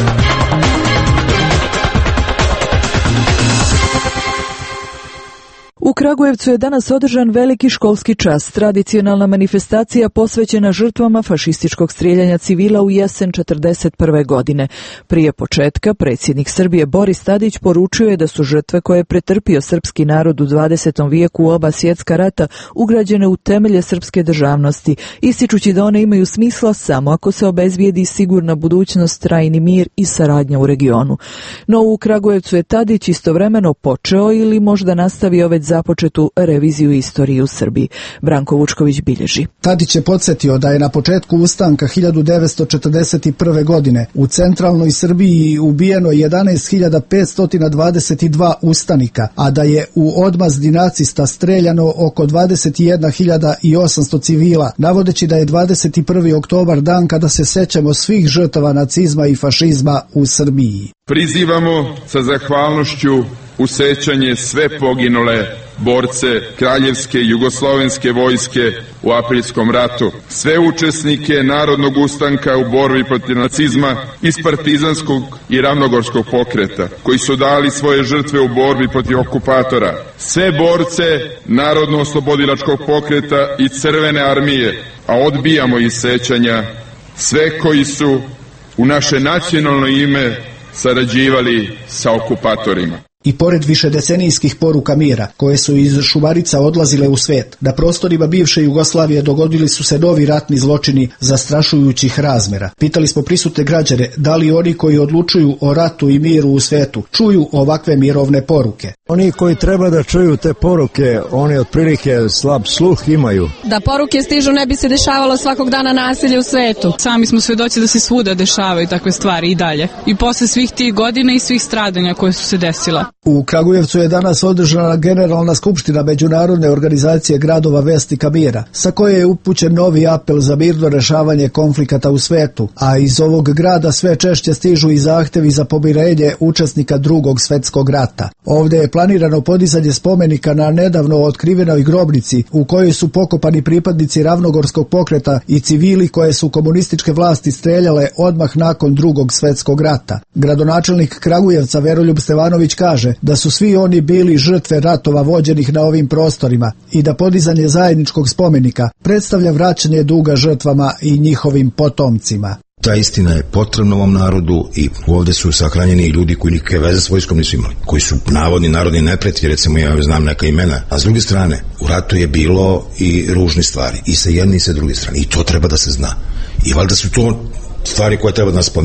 U Kragujevcu je danas održan veliki školski čas, tradicionalna manifestacija posvećena žrtvama fašističkog strijeljanja civila u jesen četrdeset prve godine. Prije početka predsjednik Srbije Boris Tadić poručio je da su žrtve koje je pretrpio srpski narod u dvadesetom vijeku u oba svjetska rata ugrađene u temelje srpske državnosti, ističući da one imaju smisla samo ako se obezbijedi sigurna budućnost, trajni mir i saradnja u regionu. No u Kragujevcu je Tadić istovremeno počeo ili možda nastavio već započetu reviziju istorije u Srbiji. Branko Vučković bilježi. Tadić je podsjetio da je na početku ustanka hiljadu devetsto četrdeset prve godine u centralnoj Srbiji ubijeno jedanaest hiljada petsto dvadeset dva ustanika, a da je u odmazdi nacista streljano oko dvadeset jedna hiljada osamsto civila, navodeći da je dvadeset prvi oktobar dan kada se sećamo svih žrtava nacizma i fašizma u Srbiji. Prizivamo sa zahvalnošću u sećanje sve poginule borce kraljevske jugoslovenske vojske u aprilskom ratu, sve učesnike narodnog ustanka u borbi protiv nacizma iz partizanskog i ravnogorskog pokreta, koji su dali svoje žrtve u borbi protiv okupatora, sve borce narodno-oslobodilačkog pokreta i Crvene armije, a odbijamo iz sećanja sve koji su u naše nacionalno ime sarađivali sa okupatorima. I pored višedecenijskih poruka mira, koje su iz Šumarica odlazile u svet, na prostorima bivše Jugoslavije dogodili su se novi ratni zločini zastrašujućih razmjera. Pitali smo prisutne građane da li oni koji odlučuju o ratu i miru u svetu čuju ovakve mirovne poruke. Oni koji treba da čuju te poruke, oni otprilike slab sluh imaju. Da poruke stižu ne bi se dešavalo svakog dana nasilje u svetu. Sami smo svedoci da se svuda dešavaju takve stvari i dalje. I posle svih tih godina i svih stradanja koje su se desila. U Kragujevcu je danas održana generalna skupština Međunarodne organizacije gradova Vestika mira, sa koje je upućen novi apel za mirno rešavanje konflikata u svetu, a iz ovog grada sve češće stižu i zahtevi za pomirenje učesnika Drugog svjetskog rata. Ovdje je planirano podizanje spomenika na nedavno otkrivenoj grobnici u kojoj su pokopani pripadnici ravnogorskog pokreta i civili koje su komunističke vlasti streljale odmah nakon Drugog svjetskog rata. Gradonačelnik Kragujevca Veroljub Stevanović kaže da su svi oni bili žrtve ratova vođenih na ovim prostorima i da podizanje zajedničkog spomenika predstavlja vraćanje duga žrtvama i njihovim potomcima. Ta istina je potrebna ovom narodu i ovdje su sahranjeni ljudi koji nikakve veze s vojskom nisu imali, koji su navodni narodni neprijatelji, recimo ja znam neka imena, a s druge strane u ratu je bilo i ružni stvari i sa jedne i sa druge strane i to treba da se zna i valjda su to stvari koje treba da nas pomire.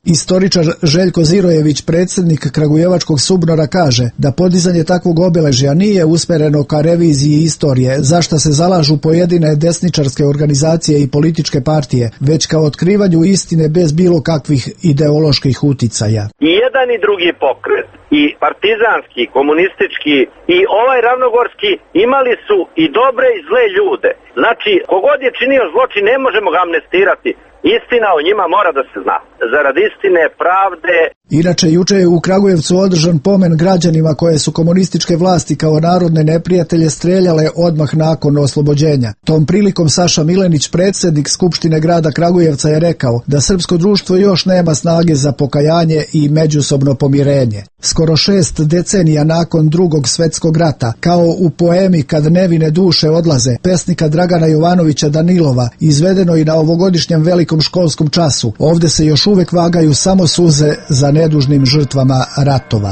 Istoričar Željko Zirojević, predsjednik Kragujevačkog SUBNOR-a, kaže da podizanje takvog obeležja nije usmereno ka reviziji istorije, za šta se zalažu pojedine desničarske organizacije i političke partije, već ka otkrivanju istine bez bilo kakvih ideoloških uticaja. I jedan i drugi pokret, i partizanski, komunistički, i ovaj ravnogorski, imali su i dobre i zle ljude. Znači, kogod je činio zločin, ne možemo ga amnestirati. Istina o njima mora da se zna. Zarad istine, pravde. Inače, juče je u Kragujevcu održan pomen građanima koje su komunističke vlasti kao narodne neprijatelje streljale odmah nakon oslobođenja. Tom prilikom Saša Milenić, predsjednik Skupštine grada Kragujevca, je rekao da srpsko društvo još nema snage za pokajanje i međusobno pomirenje. Skoro šest decenija nakon Drugog svjetskog rata, kao u poemi Kad nevine duše odlaze, pesnika Dragana Jovanovića Danilova, izvedeno i na ovogodišnjem velikom školskom času, ovdje se još uvek vagaju samo suze za nedužnim žrtvama ratova.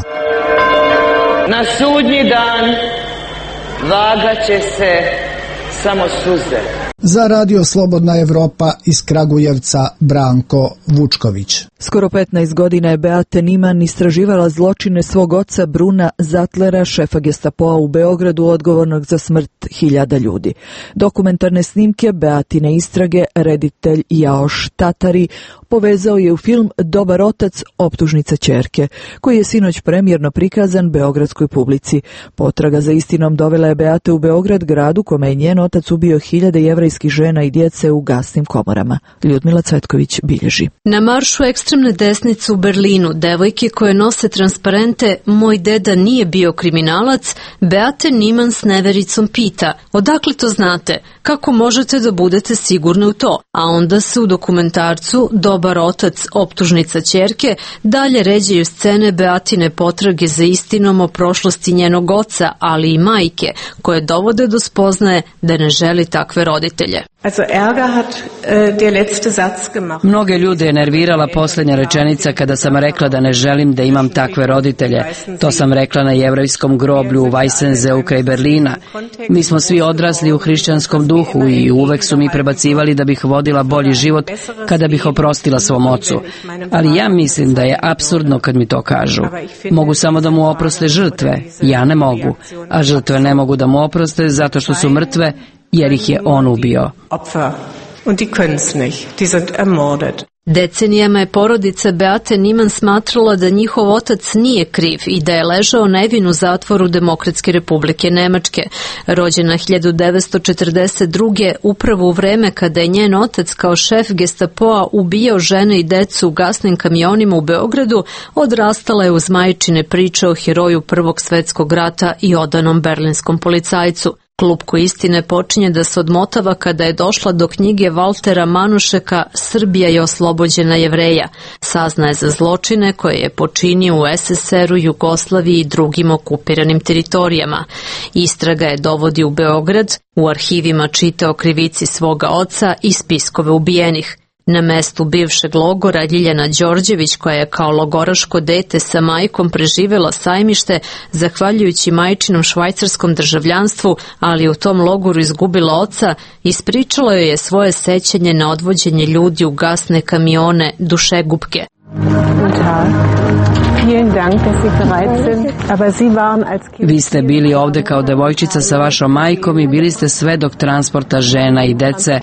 Na sudnji dan vagaće se samo suze. Za Radio Slobodna Evropa iz Kragujevca Branko Vučković. Skoro petnaest godina je Beate Niman istraživala zločine svog oca Bruna Zatlera, šefa Gestapoa u Beogradu, odgovornog za smrt hiljada ljudi. Dokumentarne snimke Beatine istrage reditelj Jaoš Tatari povezao je u film Dobar otac, optužnica ćerke, koji je sinoć premijerno prikazan beogradskoj publici. Potraga za istinom dovela je Beate u Beograd, gradu kome je njen otac ubio hiljade jevrejskih žena i djece u gasnim komorama. Ljudmila Cvetković bilježi. Na maršu ekstremne desnice u Berlinu, devojke koje nose transparente "Moj deda nije bio kriminalac", Beate Niman s nevericom pita: "Odakle to znate? Kako možete da budete sigurni u to?" A onda se u dokumentarcu Dobar otac, optužnica ćerke dalje ređaju scene Beatine potrage za istinom o prošlosti njenog oca, ali i majke, koje dovode do spoznaje da ne želi takve roditelje. Mnoge ljude je nervirala posljednja rečenica kada sam rekla da ne želim da imam takve roditelje. To sam rekla na jevrejskom groblju u Weissenseu kraj Berlina. Mi smo svi odrasli u hrišćanskom duhu i uvek su mi prebacivali da bih vodila bolji život kada bih oprostila svom ocu. Ali ja mislim da je apsurdno kad mi to kažu. Mogu samo da mu oproste žrtve, ja ne mogu. A žrtve ne mogu da mu oproste zato što su mrtve, jer ih je on ubio. Decenijama je porodica Beate Niman smatrala da njihov otac nije kriv i da je ležao nevin u zatvoru Demokratske republike Nemačke. Rođena hiljadu devetsto četrdeset druge. upravo u vreme kada je njen otac kao šef Gestapoa ubijao žene i decu u gasnim kamionima u Beogradu, odrastala je uz majčine priče o heroju Prvog svjetskog rata i odanom berlinskom policajcu. Klupko istine počinje da se odmotava kada je došla do knjige Valtera Manušeka "Srbija je oslobođena Jevreja". Saznaje za zločine koje je počinio u es es er u, Jugoslaviji i drugim okupiranim teritorijama. Istraga je dovodi u Beograd, u arhivima čita o krivici svoga oca i spiskove ubijenih. Na mestu bivšeg logora Ljiljana Đorđević, koja je kao logoraško dete sa majkom preživjela Sajmište zahvaljujući majčinom švajcarskom državljanstvu, ali u tom logoru izgubila oca, ispričala joj je svoje sećanje na odvođenje ljudi u gasne kamione dušegupke. Vi ste bili ovde kao devojčica sa vašom majkom i bili ste svedok transporta žena i dece.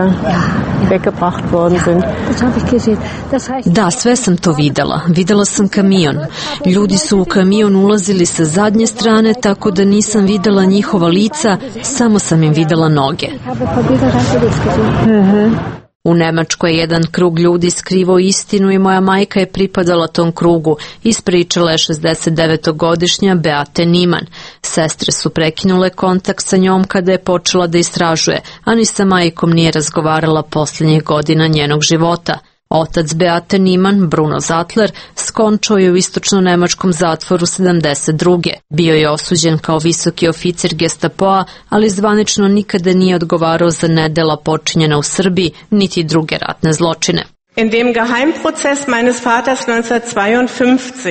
Da, sve sam to videla. Videla sam kamion. Ljudi su u kamion ulazili sa zadnje strane, tako da nisam videla njihova lica, samo sam im videla noge. U Nemačkoj je jedan krug ljudi skrivao istinu i moja majka je pripadala tom krugu, ispričala je šezdesetdevetogodišnja Beate Niman. Sestre su prekinule kontakt sa njom kada je počela da istražuje, a ni sa majkom nije razgovarala posljednjih godina njenog života. Otac Beate Niman, Bruno Zatler, skončao je u istočno-nemačkom zatvoru sedamdeset druge. Bio je osuđen kao visoki oficir Gestapoa, ali zvanično nikada nije odgovarao za nedela počinjena u Srbiji, niti druge ratne zločine. In dem Geheimprozess meines Vaters neunzehnhundertzweiundfünfzig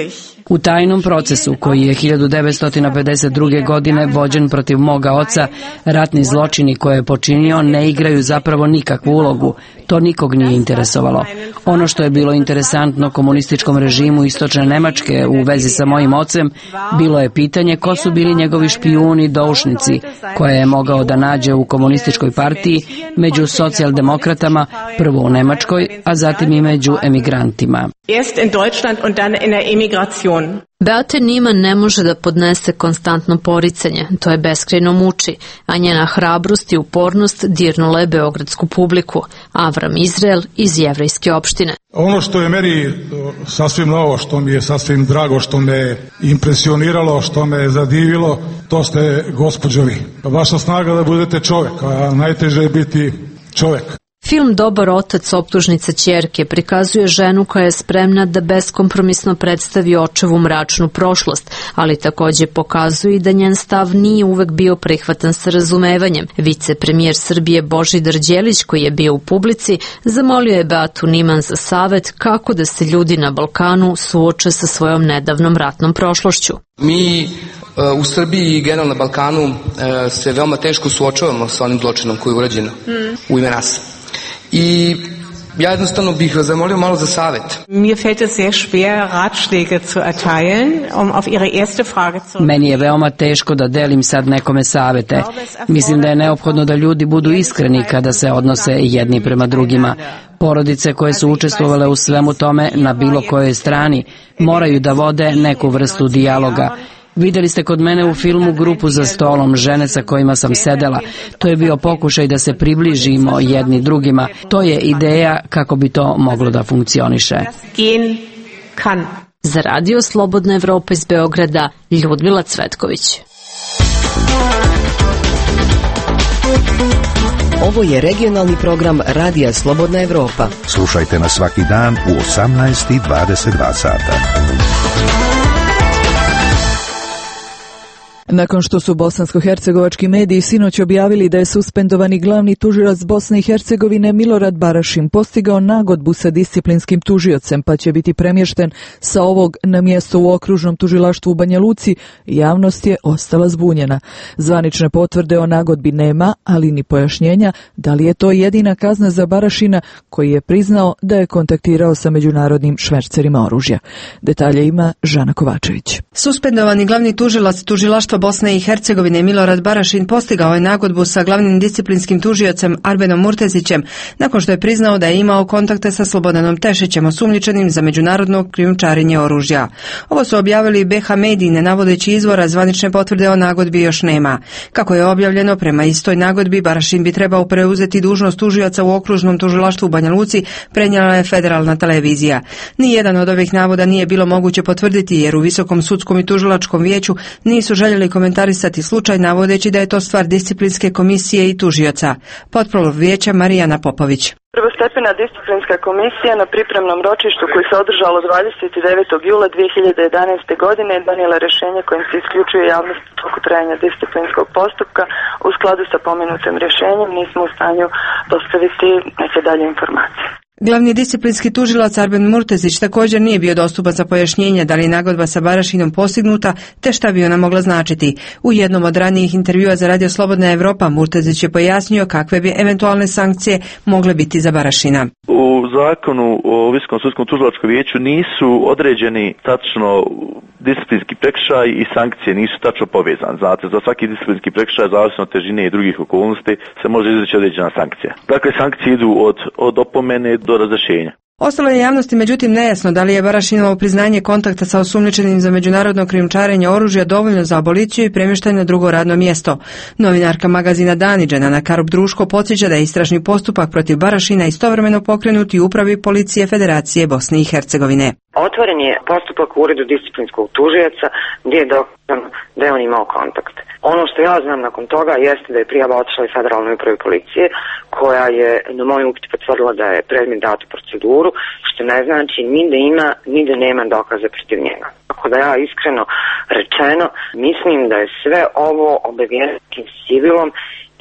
U tajnom procesu, koji je hiljadu devetsto pedeset druge. godine vođen protiv moga oca, ratni zločini koje je počinio ne igraju zapravo nikakvu ulogu. To nikog nije interesovalo. Ono što je bilo interesantno komunističkom režimu Istočne Nemačke u vezi sa mojim ocem, bilo je pitanje ko su bili njegovi špijuni, doušnici, koje je mogao da nađe u komunističkoj partiji, među socijaldemokratama, prvo u Nemačkoj, a zatim i među emigrantima. Erst in Deutschland und dann in der Emigration. Beate Niman ne može da podnese konstantno poricanje, to je beskrajno muči, a njena hrabrost i upornost dirnula je beogradsku publiku. Avram Izrael iz jevrejske opštine. Ono što je meni sasvim novo, što mi je sasvim drago, što me impresioniralo, što me zadivilo, to ste gospođo vi. Vaša snaga da budete čovjek, a najteže je biti čovjek. Film Dobar otac, optužnica ćerke prikazuje ženu koja je spremna da beskompromisno predstavi očevu mračnu prošlost, ali takođe pokazuje i da njen stav nije uvek bio prihvatan sa razumevanjem. Vicepremijer Srbije Božidar Đelić, koji je bio u publici, zamolio je Beatu Niman za savet kako da se ljudi na Balkanu suoče sa svojom nedavnom ratnom prošlošću. Mi u Srbiji i generalno na Balkanu se veoma teško suočavamo sa onim zločinom koji je urađen u ime nas. I ja jednostavno bih vas zamolio malo za savet. Mir fällt es sehr schwer, Ratschläge zu erteilen, um auf Ihre erste Frage zu... Meni je veoma teško da delim sad nekome savete. Mislim da je neophodno da ljudi budu iskreni kada se odnose jedni prema drugima. Porodice koje su učestvovale u svemu tome na bilo kojoj strani moraju da vode neku vrstu dijaloga. Videli ste kod mene u filmu grupu za stolom, žene sa kojima sam sedela. To je bio pokušaj da se približimo jedni drugima. To je ideja kako bi to moglo da funkcioniše. Za Radio Slobodna Evropa iz Beograda, Ljudmila Cvetković. Ovo je regionalni program Radija Slobodna Evropa. Slušajte nas svaki dan u osamnaest i dvadeset dva sata. Nakon što su bosansko-hercegovački mediji sinoć objavili da je suspendovani glavni tužilac Bosne i Hercegovine Milorad Barašin postigao nagodbu sa disciplinskim tužiocem pa će biti premješten sa ovog na mjesto u okružnom tužilaštvu u Banja Luci, javnost je ostala zbunjena. Zvanične potvrde o nagodbi nema, ali ni pojašnjenja da li je to jedina kazna za Barašina koji je priznao da je kontaktirao sa međunarodnim švercerima oružja. Detalje ima Žana Kovačević. Suspendovani glavni tužilac tužilaštva Bosne i Hercegovine Milorad Barašin postigao je nagodbu sa glavnim disciplinskim tužiocem Arbenom Murtezićem nakon što je priznao da je imao kontakte sa Slobodanom Tešićem, osumnjičenim za međunarodno krijumčarenje oružja. Ovo su objavili B H mediji, ne navodeći izvora, zvanične potvrde o nagodbi još nema. Kako je objavljeno, prema istoj nagodbi Barašin bi trebao preuzeti dužnost tužioca u okružnom tužilaštvu u Banja Luci, prenijela je federalna televizija. Nijedan od ovih navoda nije bilo moguće potvrditi jer u Visokom sudskom i tužilačkom vijeću nisu željeli komentarisati slučaj, navodeći da je to stvar disciplinske komisije i tužioca. Potpredsjednik vijeća Marijana Popović. Prvostepena disciplinska komisija na pripremnom ročištu koji se održalo dvadeset devetog jula dvije hiljade jedanaeste. godine donijela rješenje kojim se isključuje javnost u toku trajanja disciplinskog postupka. U skladu sa pomenutim rješenjem nismo u stanju dostaviti neke dalje informacije. Glavni disciplinski tužilac Arben Murtezić također nije bio dostupan za pojašnjenje da li nagodba sa Barašinom postignuta, te šta bi ona mogla značiti. U jednom od ranijih intervjua za Radio Slobodna Evropa Murtezić je pojasnio kakve bi eventualne sankcije mogle biti za Barašina. U zakonu o Visokom sudskom tužilačkom vijeću nisu određeni tačno disciplinski prekršaj i sankcije, nisu tačno povezani. Znate, za svaki disciplinski prekršaj, zavisno od težine i drugih okolnosti, se može izreći određena sankcija. Dakle, sankcije idu od, od opomene do razrješenja. Ostalo je javnosti međutim nejasno da li je Barašinovo priznanje kontakta sa osumnjičenim za međunarodno krijumčarenje oružja dovoljno za aboliciju i premještaj na drugo radno mjesto. Novinarka magazina Daniđe Nana Karup-Druško podsjeća da je istražni postupak protiv Barašina istovremeno pokrenut i u upravi policije Federacije Bosne i Hercegovine. Otvoren je postupak u uredu disciplinskog tužioca gdje je dokazano da je on imao kontakt. Ono što ja znam nakon toga jeste da je prijava otišla iz Federalnoj upravi policije koja je na moj upit potvrdila da je predmet dat u proceduru, što ne znači ni da ima ni da nema dokaze protiv njega. Tako da ja iskreno rečeno mislim da je sve ovo obavijenskim civilom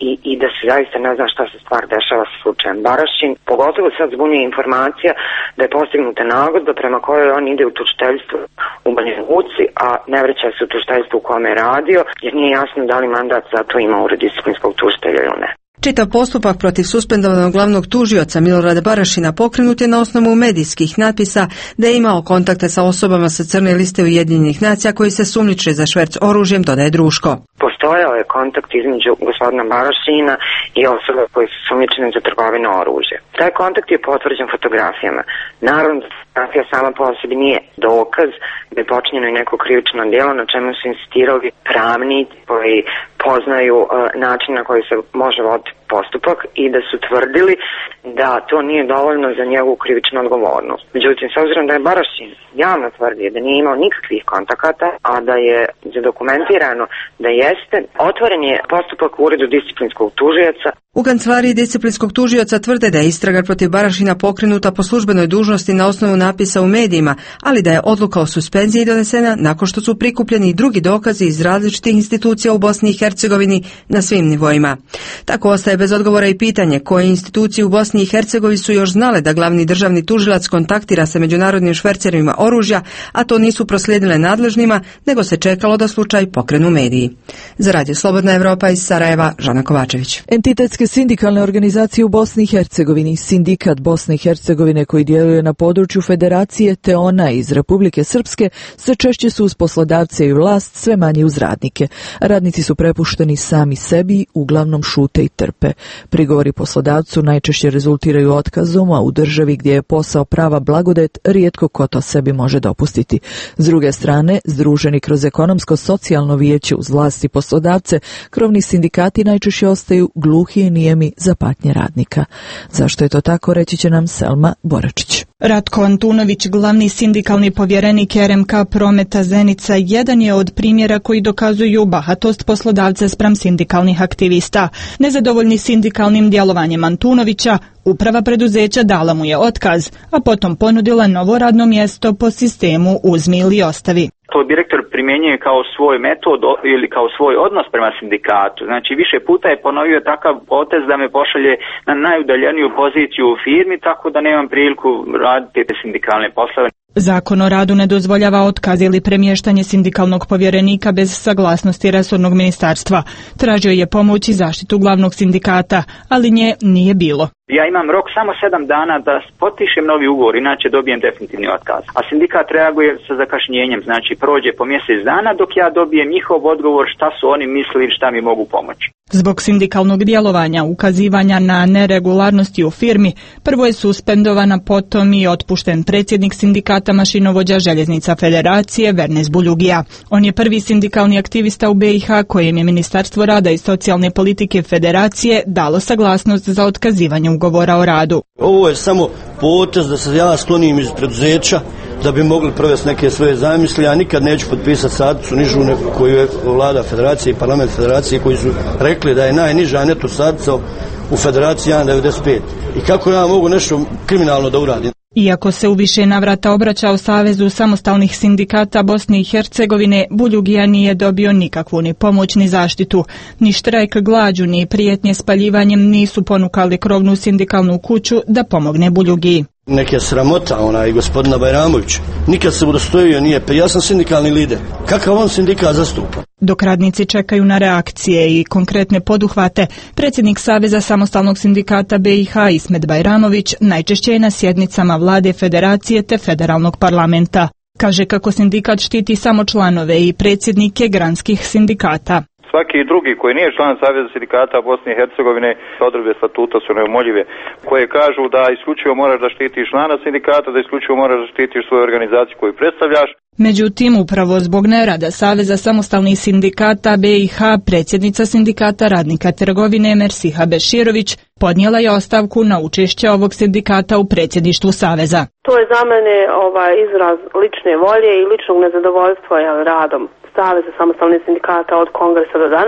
i, i da se zaista ne zna šta se stvar dešava sa slučajem Barašin. Pogotovo sad zbunjuje informacija da je postignuta nagodba prema kojoj on ide u tužiteljstvo u Banja Luci, a ne vraća se u tužiteljstvo u kome je radio, jer nije jasno da li mandat za to ima ured disciplinskog tužitelja ili ne. Čitav postupak protiv suspendovanog glavnog tužioca Milorada Barašina pokrenut je na osnovu medijskih natpisa da je imao kontakte sa osobama sa crne liste Ujedinjenih nacija koji se sumnjiče za šverc oružjem, dodaje Druško. Postojao je kontakt između gospodina Barašina i osoba koji su sumnjičene za trgovinu oružja. Taj kontakt je potvrđen fotografijama. Naravno, fotografija sama po sebi nije dokaz da je počinjeno i neko krivično djelo na čemu su insistirali pravnici koji poznaju uh, način na koji se može voditi postupak i da su tvrdili da to nije dovoljno za njegovu krivičnu odgovornost. Međutim, s obzirom da je Barašin javno tvrdio da nije imao nikakvih kontakata, a da je zadokumentirano da jeste, otvoren je postupak u uredu disciplinskog tužioca. U kancelariji disciplinskog tužioca tvrde da je istraga protiv Barašina pokrenuta po službenoj dužnosti na osnovu napisa u medijima, ali da je odluka o suspenziji donesena nakon što su prikupljeni i drugi dokazi iz različitih institucija u Bosni i Hercegovini na svim nivoima. Tako ostaje bez odgovora i pitanje koje institucije u Bosni i Hercegovini su još znale da glavni državni tužilac kontaktira sa međunarodnim švercerima oružja, a to nisu proslijedile nadležnima, nego se čekalo da slučaj pokrenu mediji. Za Radio Slobodna Evropa iz Sarajeva, Žana Kovačević. Entitetske sindikalne organizacije u Bosni i Hercegovini, Sindikat Bosne i Hercegovine koji djeluje na području federacije te ona iz Republike Srpske, sve češće su uz poslodavce i vlast, sve manje uz radnike. Radnici su prepušteni sami sebi, uglavnom šute i trpe. Prigovori poslodavcu najčešće rezultiraju otkazom, a u državi gdje je posao prava blagodet, rijetko ko to sebi može dopustiti. S druge strane, združeni kroz ekonomsko-socijalno vijeće uz vlast i poslodavce, krovni sindikati najčešće ostaju gluhi i nijemi za patnje radnika. Zašto je to tako, reći će nam Selma Boračić. Ratko Antunović, glavni sindikalni povjerenik R M K Prometa Zenica, jedan je od primjera koji dokazuju bahatost poslodavca spram sindikalnih aktivista. Nezadovoljni sindikalnim djelovanjem Antunovića, uprava preduzeća dala mu je otkaz, a potom ponudila novo radno mjesto po sistemu uzmi ili ostavi. To direktor primjenjuje kao svoj metod ili kao svoj odnos prema sindikatu. Znači više puta je ponovio takav potez da me pošalje na najudaljeniju poziciju u firmi, tako da nemam priliku raditi te sindikalne poslove. Zakon o radu ne dozvoljava otkaz ili premještanje sindikalnog povjerenika bez saglasnosti resornog ministarstva. Tražio je pomoć i zaštitu glavnog sindikata, ali nje nije bilo. Ja imam rok samo sedam dana da potpišem novi ugovor, inače dobijem definitivni otkaz. A sindikat reaguje sa zakašnjenjem, znači prođe po mjesec dana dok ja dobijem njihov odgovor šta su oni mislili i šta mi mogu pomoći. Zbog sindikalnog djelovanja, ukazivanja na neregularnosti u firmi, prvo je suspendovana, potom i otpušten predsjednik sindikata mašinovođa Željeznica Federacije Vernes Buljugija. On je prvi sindikalni aktivista u B i H kojem je Ministarstvo rada i socijalne politike Federacije dalo saglasnost za otkazivanje ugovora o radu. Ovo je samo potez da se ja sklonim iz preduzeća da bi mogli provesti neke svoje zamisli, a nikad neću potpisati satnicu nižu koju je vlada Federacije i parlament Federacije koji su rekli da je najniža neto satnica u Federaciji jedan zarez devedeset pet. I kako ja mogu nešto kriminalno da uradim? Iako se u više navrata obraćao Savezu samostalnih sindikata Bosne i Hercegovine, Buljugija nije dobio nikakvu ni pomoć ni zaštitu. Ni štrajk glađu ni prijetnje spaljivanjem nisu ponukali krovnu sindikalnu kuću da pomogne Buljugiji. Neke sramota ona i gospodina Bajramovića. Nikad se udostojio nije, pa ja sam sindikalni lider. Kakav on sindikat zastupa? Dok radnici čekaju na reakcije i konkretne poduhvate, predsjednik Saveza samostalnog sindikata B i H Ismet Bajramović najčešće je na sjednicama vlade Federacije te federalnog parlamenta. Kaže kako sindikat štiti samo članove i predsjednike granskih sindikata. Svaki drugi koji nije član Saveza sindikata Bosne i Hercegovine, odredbe statuta su neumoljive, koje kažu da isključivo moraš da štitiš člana sindikata, da isključivo moraš da štitiš svoju organizaciju koju predstavljaš. Međutim, upravo zbog nerada Saveza samostalnih sindikata B i H, predsjednica sindikata radnika trgovine Mersiha Beširović podnijela je ostavku na učešće ovog sindikata u predsjedništvu Saveza. To je za mene ovaj izraz lične volje i ličnog nezadovoljstva radom Saveza samostalnih sindikata od kongresa do danas.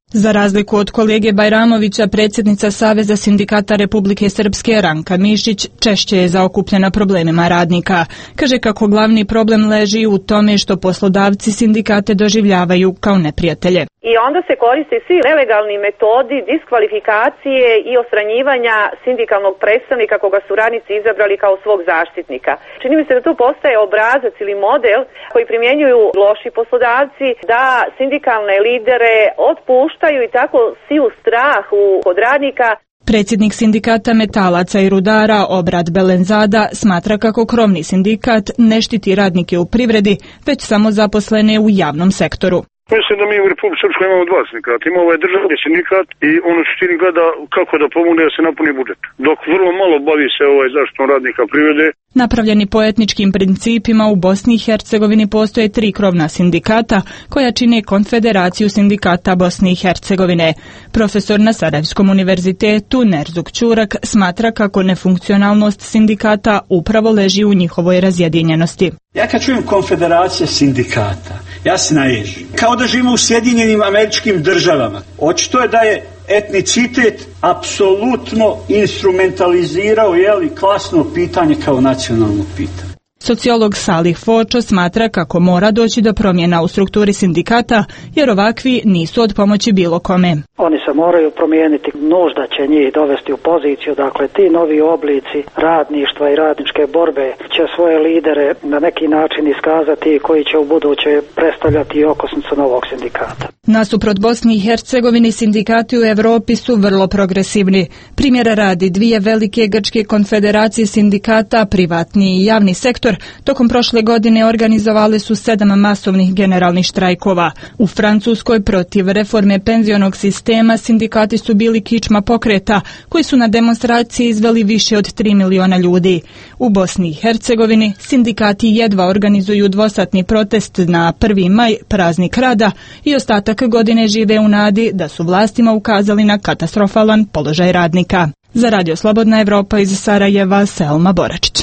Za razliku od kolege Bajramovića, predsjednica Saveza sindikata Republike Srpske Ranka Mišić češće je zaokupljena problemima radnika. Kaže kako glavni problem leži u tome što poslodavci sindikate doživljavaju kao neprijatelje. I onda se koriste svi nelegalni metodi diskvalifikacije i osranjivanja sindikalnog predstavnika koga su radnici izabrali kao svog zaštitnika. Čini mi se da tu postaje obrazac ili model koji primjenjuju loši poslodavci da sindikalne lidere otpuštaju i tako siju strah u, kod radnika. Predsjednik sindikata metalaca i rudara Obrad Belenzada smatra kako krovni sindikat ne štiti radnike u privredi, već samo zaposlene u javnom sektoru. Mislim da mi u Republici Srpskoj imamo dva sindikata. Ima ovaj državni sindikat i on u suštini gleda kako da pomogne da se napuni budžet. Dok vrlo malo bavi se ovaj zaštitom radnika privrede. Napravljeni po etničkim principima u Bosni i Hercegovini postoje tri krovna sindikata koja čine Konfederaciju sindikata Bosne i Hercegovine. Profesor na Sarajevskom univerzitetu Nerzuk Ćurak smatra kako nefunkcionalnost sindikata upravo leži u njihovoj razjedinjenosti. Ja kad čujem Konfederacija sindikata, ja se naježim. Kao da živimo u Sjedinjenim Američkim Državama. Očito je da je etnicitet apsolutno instrumentalizirao jeli, klasno pitanje kao nacionalno pitanje. Sociolog Salih Fočo smatra kako mora doći do promjena u strukturi sindikata, jer ovakvi nisu od pomoći bilo kome. Oni se moraju promijeniti, nužda će njih dovesti u poziciju, dakle ti novi oblici radništva i radničke borbe će svoje lidere na neki način iskazati koji će u buduće predstavljati okosnicu novog sindikata. Nasuprot Bosni i Hercegovini, sindikati u Europi su vrlo progresivni. Primjera radi, dvije velike grčke konfederacije sindikata, privatni i javni sektor, tokom prošle godine organizovali su sedam masovnih generalnih štrajkova. U Francuskoj protiv reforme penzionog sistema sindikati su bili kičma pokreta, koji su na demonstraciji izveli više od tri miliona ljudi. U Bosni i Hercegovini sindikati jedva organizuju dvosatni protest na prvi maj, praznik rada, i ostatak godine žive u nadi da su vlastima ukazali na katastrofalan položaj radnika. Za Radio Slobodna Evropa iz Sarajeva, Selma Boračić.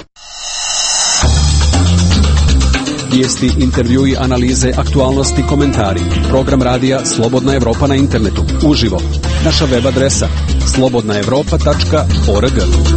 Vijesti, intervjui, analize, aktualnosti, komentari. Program radija Slobodna Evropa na internetu. Uživo. Naša web adresa slobodna evropa tačka org.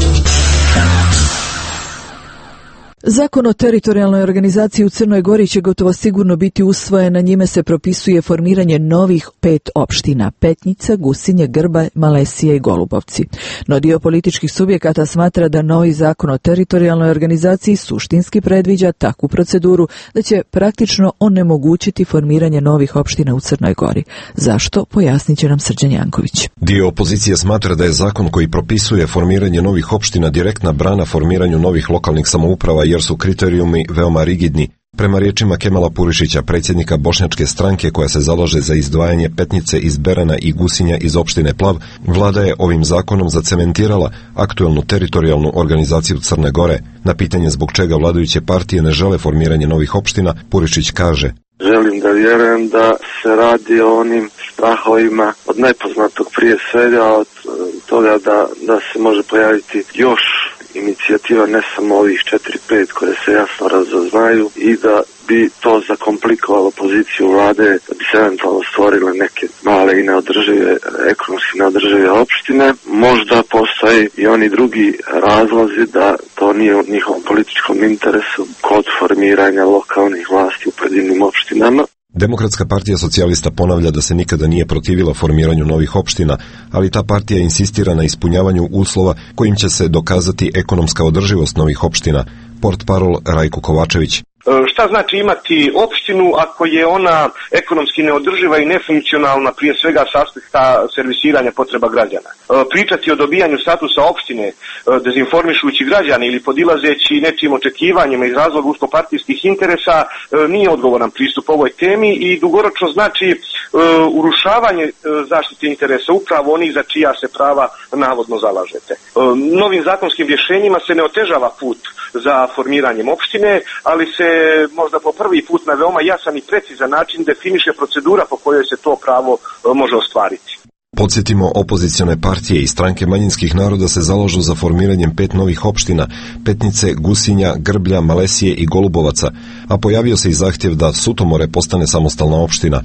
Zakon o teritorijalnoj organizaciji u Crnoj Gori će gotovo sigurno biti usvojen, a njime se propisuje formiranje novih pet opština: Petnica, Gusinje, Grbalj, Malesije i Golubovci. No dio političkih subjekata smatra da novi zakon o teritorijalnoj organizaciji suštinski predviđa takvu proceduru da će praktično onemogućiti formiranje novih opština u Crnoj Gori. Zašto? Pojasnit će nam Srđan Janković. Dio opozicije smatra da je zakon koji propisuje formiranje novih opština direktna brana formiranju novih lokalnih samouprava, jer su kriterijumi veoma rigidni. Prema riječima Kemala Purišića, predsjednika Bošnjačke stranke koja se zalaže za izdvajanje Petnice iz Berana i Gusinja iz opštine Plav, vlada je ovim zakonom zacementirala aktuelnu teritorijalnu organizaciju Crne Gore. Na pitanje zbog čega vladajuće partije ne žele formiranje novih opština, Purišić kaže: Želim da vjerujem da se radi o onim strahovima od nepoznatog, prije svega od toga da, da se može pojaviti još inicijativa, ne samo ovih četiri pet koje se jasno razaznaju, i da bi to zakomplikovalo poziciju vlade, da bi se eventualno stvorile neke male i neodržive, ekonomski neodržive opštine. Možda postoje i oni drugi razlozi da to nije u njihovom političkom interesu kod formiranja lokalnih vlasti u pojedinim opštinama. Demokratska partija socijalista ponavlja da se nikada nije protivila formiranju novih opština, ali ta partija insistira na ispunjavanju uslova kojim će se dokazati ekonomska održivost novih opština. Portparol Rajko Kovačević: Šta znači imati opštinu ako je ona ekonomski neodrživa i nefunkcionalna, prije svega s aspekta servisiranja potreba građana? Pričati o dobijanju statusa opštine dezinformišujući građane ili podilazeći nečijim očekivanjima iz razloga uskopartijskih interesa nije odgovoran pristup ovoj temi i dugoročno znači urušavanje zaštite interesa upravo onih za čija se prava navodno zalažete. Novim zakonskim rješenjima se ne otežava put za formiranjem opštine, ali se možda po prvi put na veoma jasan i precizan način definiše procedura po kojoj se to pravo može ostvariti. Podsjetimo, opozicione partije i stranke manjinskih naroda se zalažu za formiranjem pet novih opština: Petnice, Gusinja, Grblja, Malesije i Golubovaca, a pojavio se i zahtjev da Sutomore postane samostalna opština.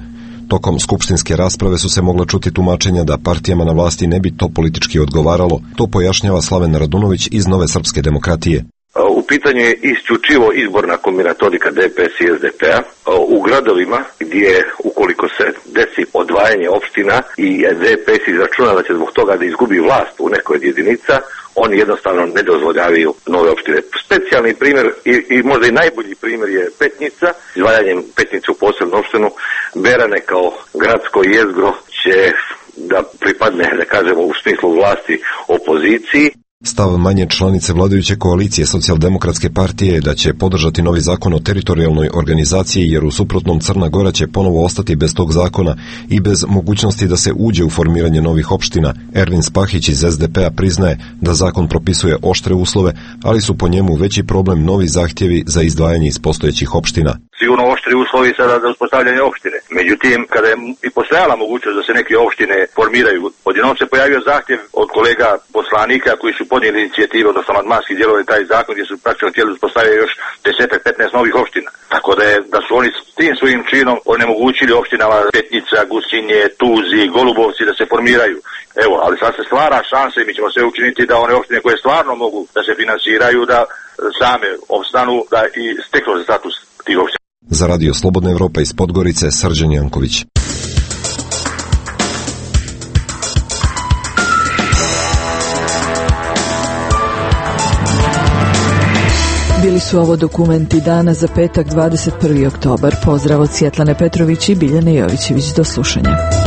Tokom skupštinske rasprave su se mogla čuti tumačenja da partijama na vlasti ne bi to politički odgovaralo. To pojašnjava Slaven Radunović iz Nove srpske demokratije. U pitanju je isključivo izborna kombinatorika D P S i S D P-a. U gradovima gdje ukoliko se desi odvajanje opština i D P S izračuna da će zbog toga da izgubi vlast u nekoj od jedinica, oni jednostavno ne dozvoljavaju nove opštine. Specijalni primjer i, i možda i najbolji primjer je Petnica. Izdvajanjem Petnice u posebnu opštinu, Berane kao gradsko jezgro će da pripadne, da kažemo, u smislu vlasti opoziciji. Stav manje članice vladajuće koalicije Socijaldemokratske partije je da će podržati novi zakon o teritorijalnoj organizaciji, jer u suprotnom Crna Gora će ponovo ostati bez tog zakona i bez mogućnosti da se uđe u formiranje novih opština. Ervin Spahić iz S D P-a priznaje da zakon propisuje oštre uslove, ali su po njemu veći problem novi zahtjevi za izdvajanje iz postojećih opština. Sigurno oštri uslovi sada za uspostavljanje opštine. Međutim, kada je i postojala mogućnost da se neke opštine formiraju, odjednom se pojavio zahtjev od kolega poslanika koji su podnijeli inicijativu, odnosno amandmanski dijelovi taj zakon gdje su praktično htjeli uspostaviti još deset do petnaest novih opština. Tako da je da su oni s tim svojim činom onemogućili opštinama Petnica, Gusinje, Tuzi, Golubovci da se formiraju. Evo, ali sad se stvara šansa i mi ćemo sve učiniti da one opštine koje stvarno mogu da se finansiraju, da same opstanu, da i steknu status tih opština. Za Radio Slobodna Evropa iz Podgorice, Srđan Janković. Bili su ovo dokumenti dana za petak dvadeset prvi oktobar. Pozdrav od Svjetlane Petrović i Biljane Jovićević. Do slušanja.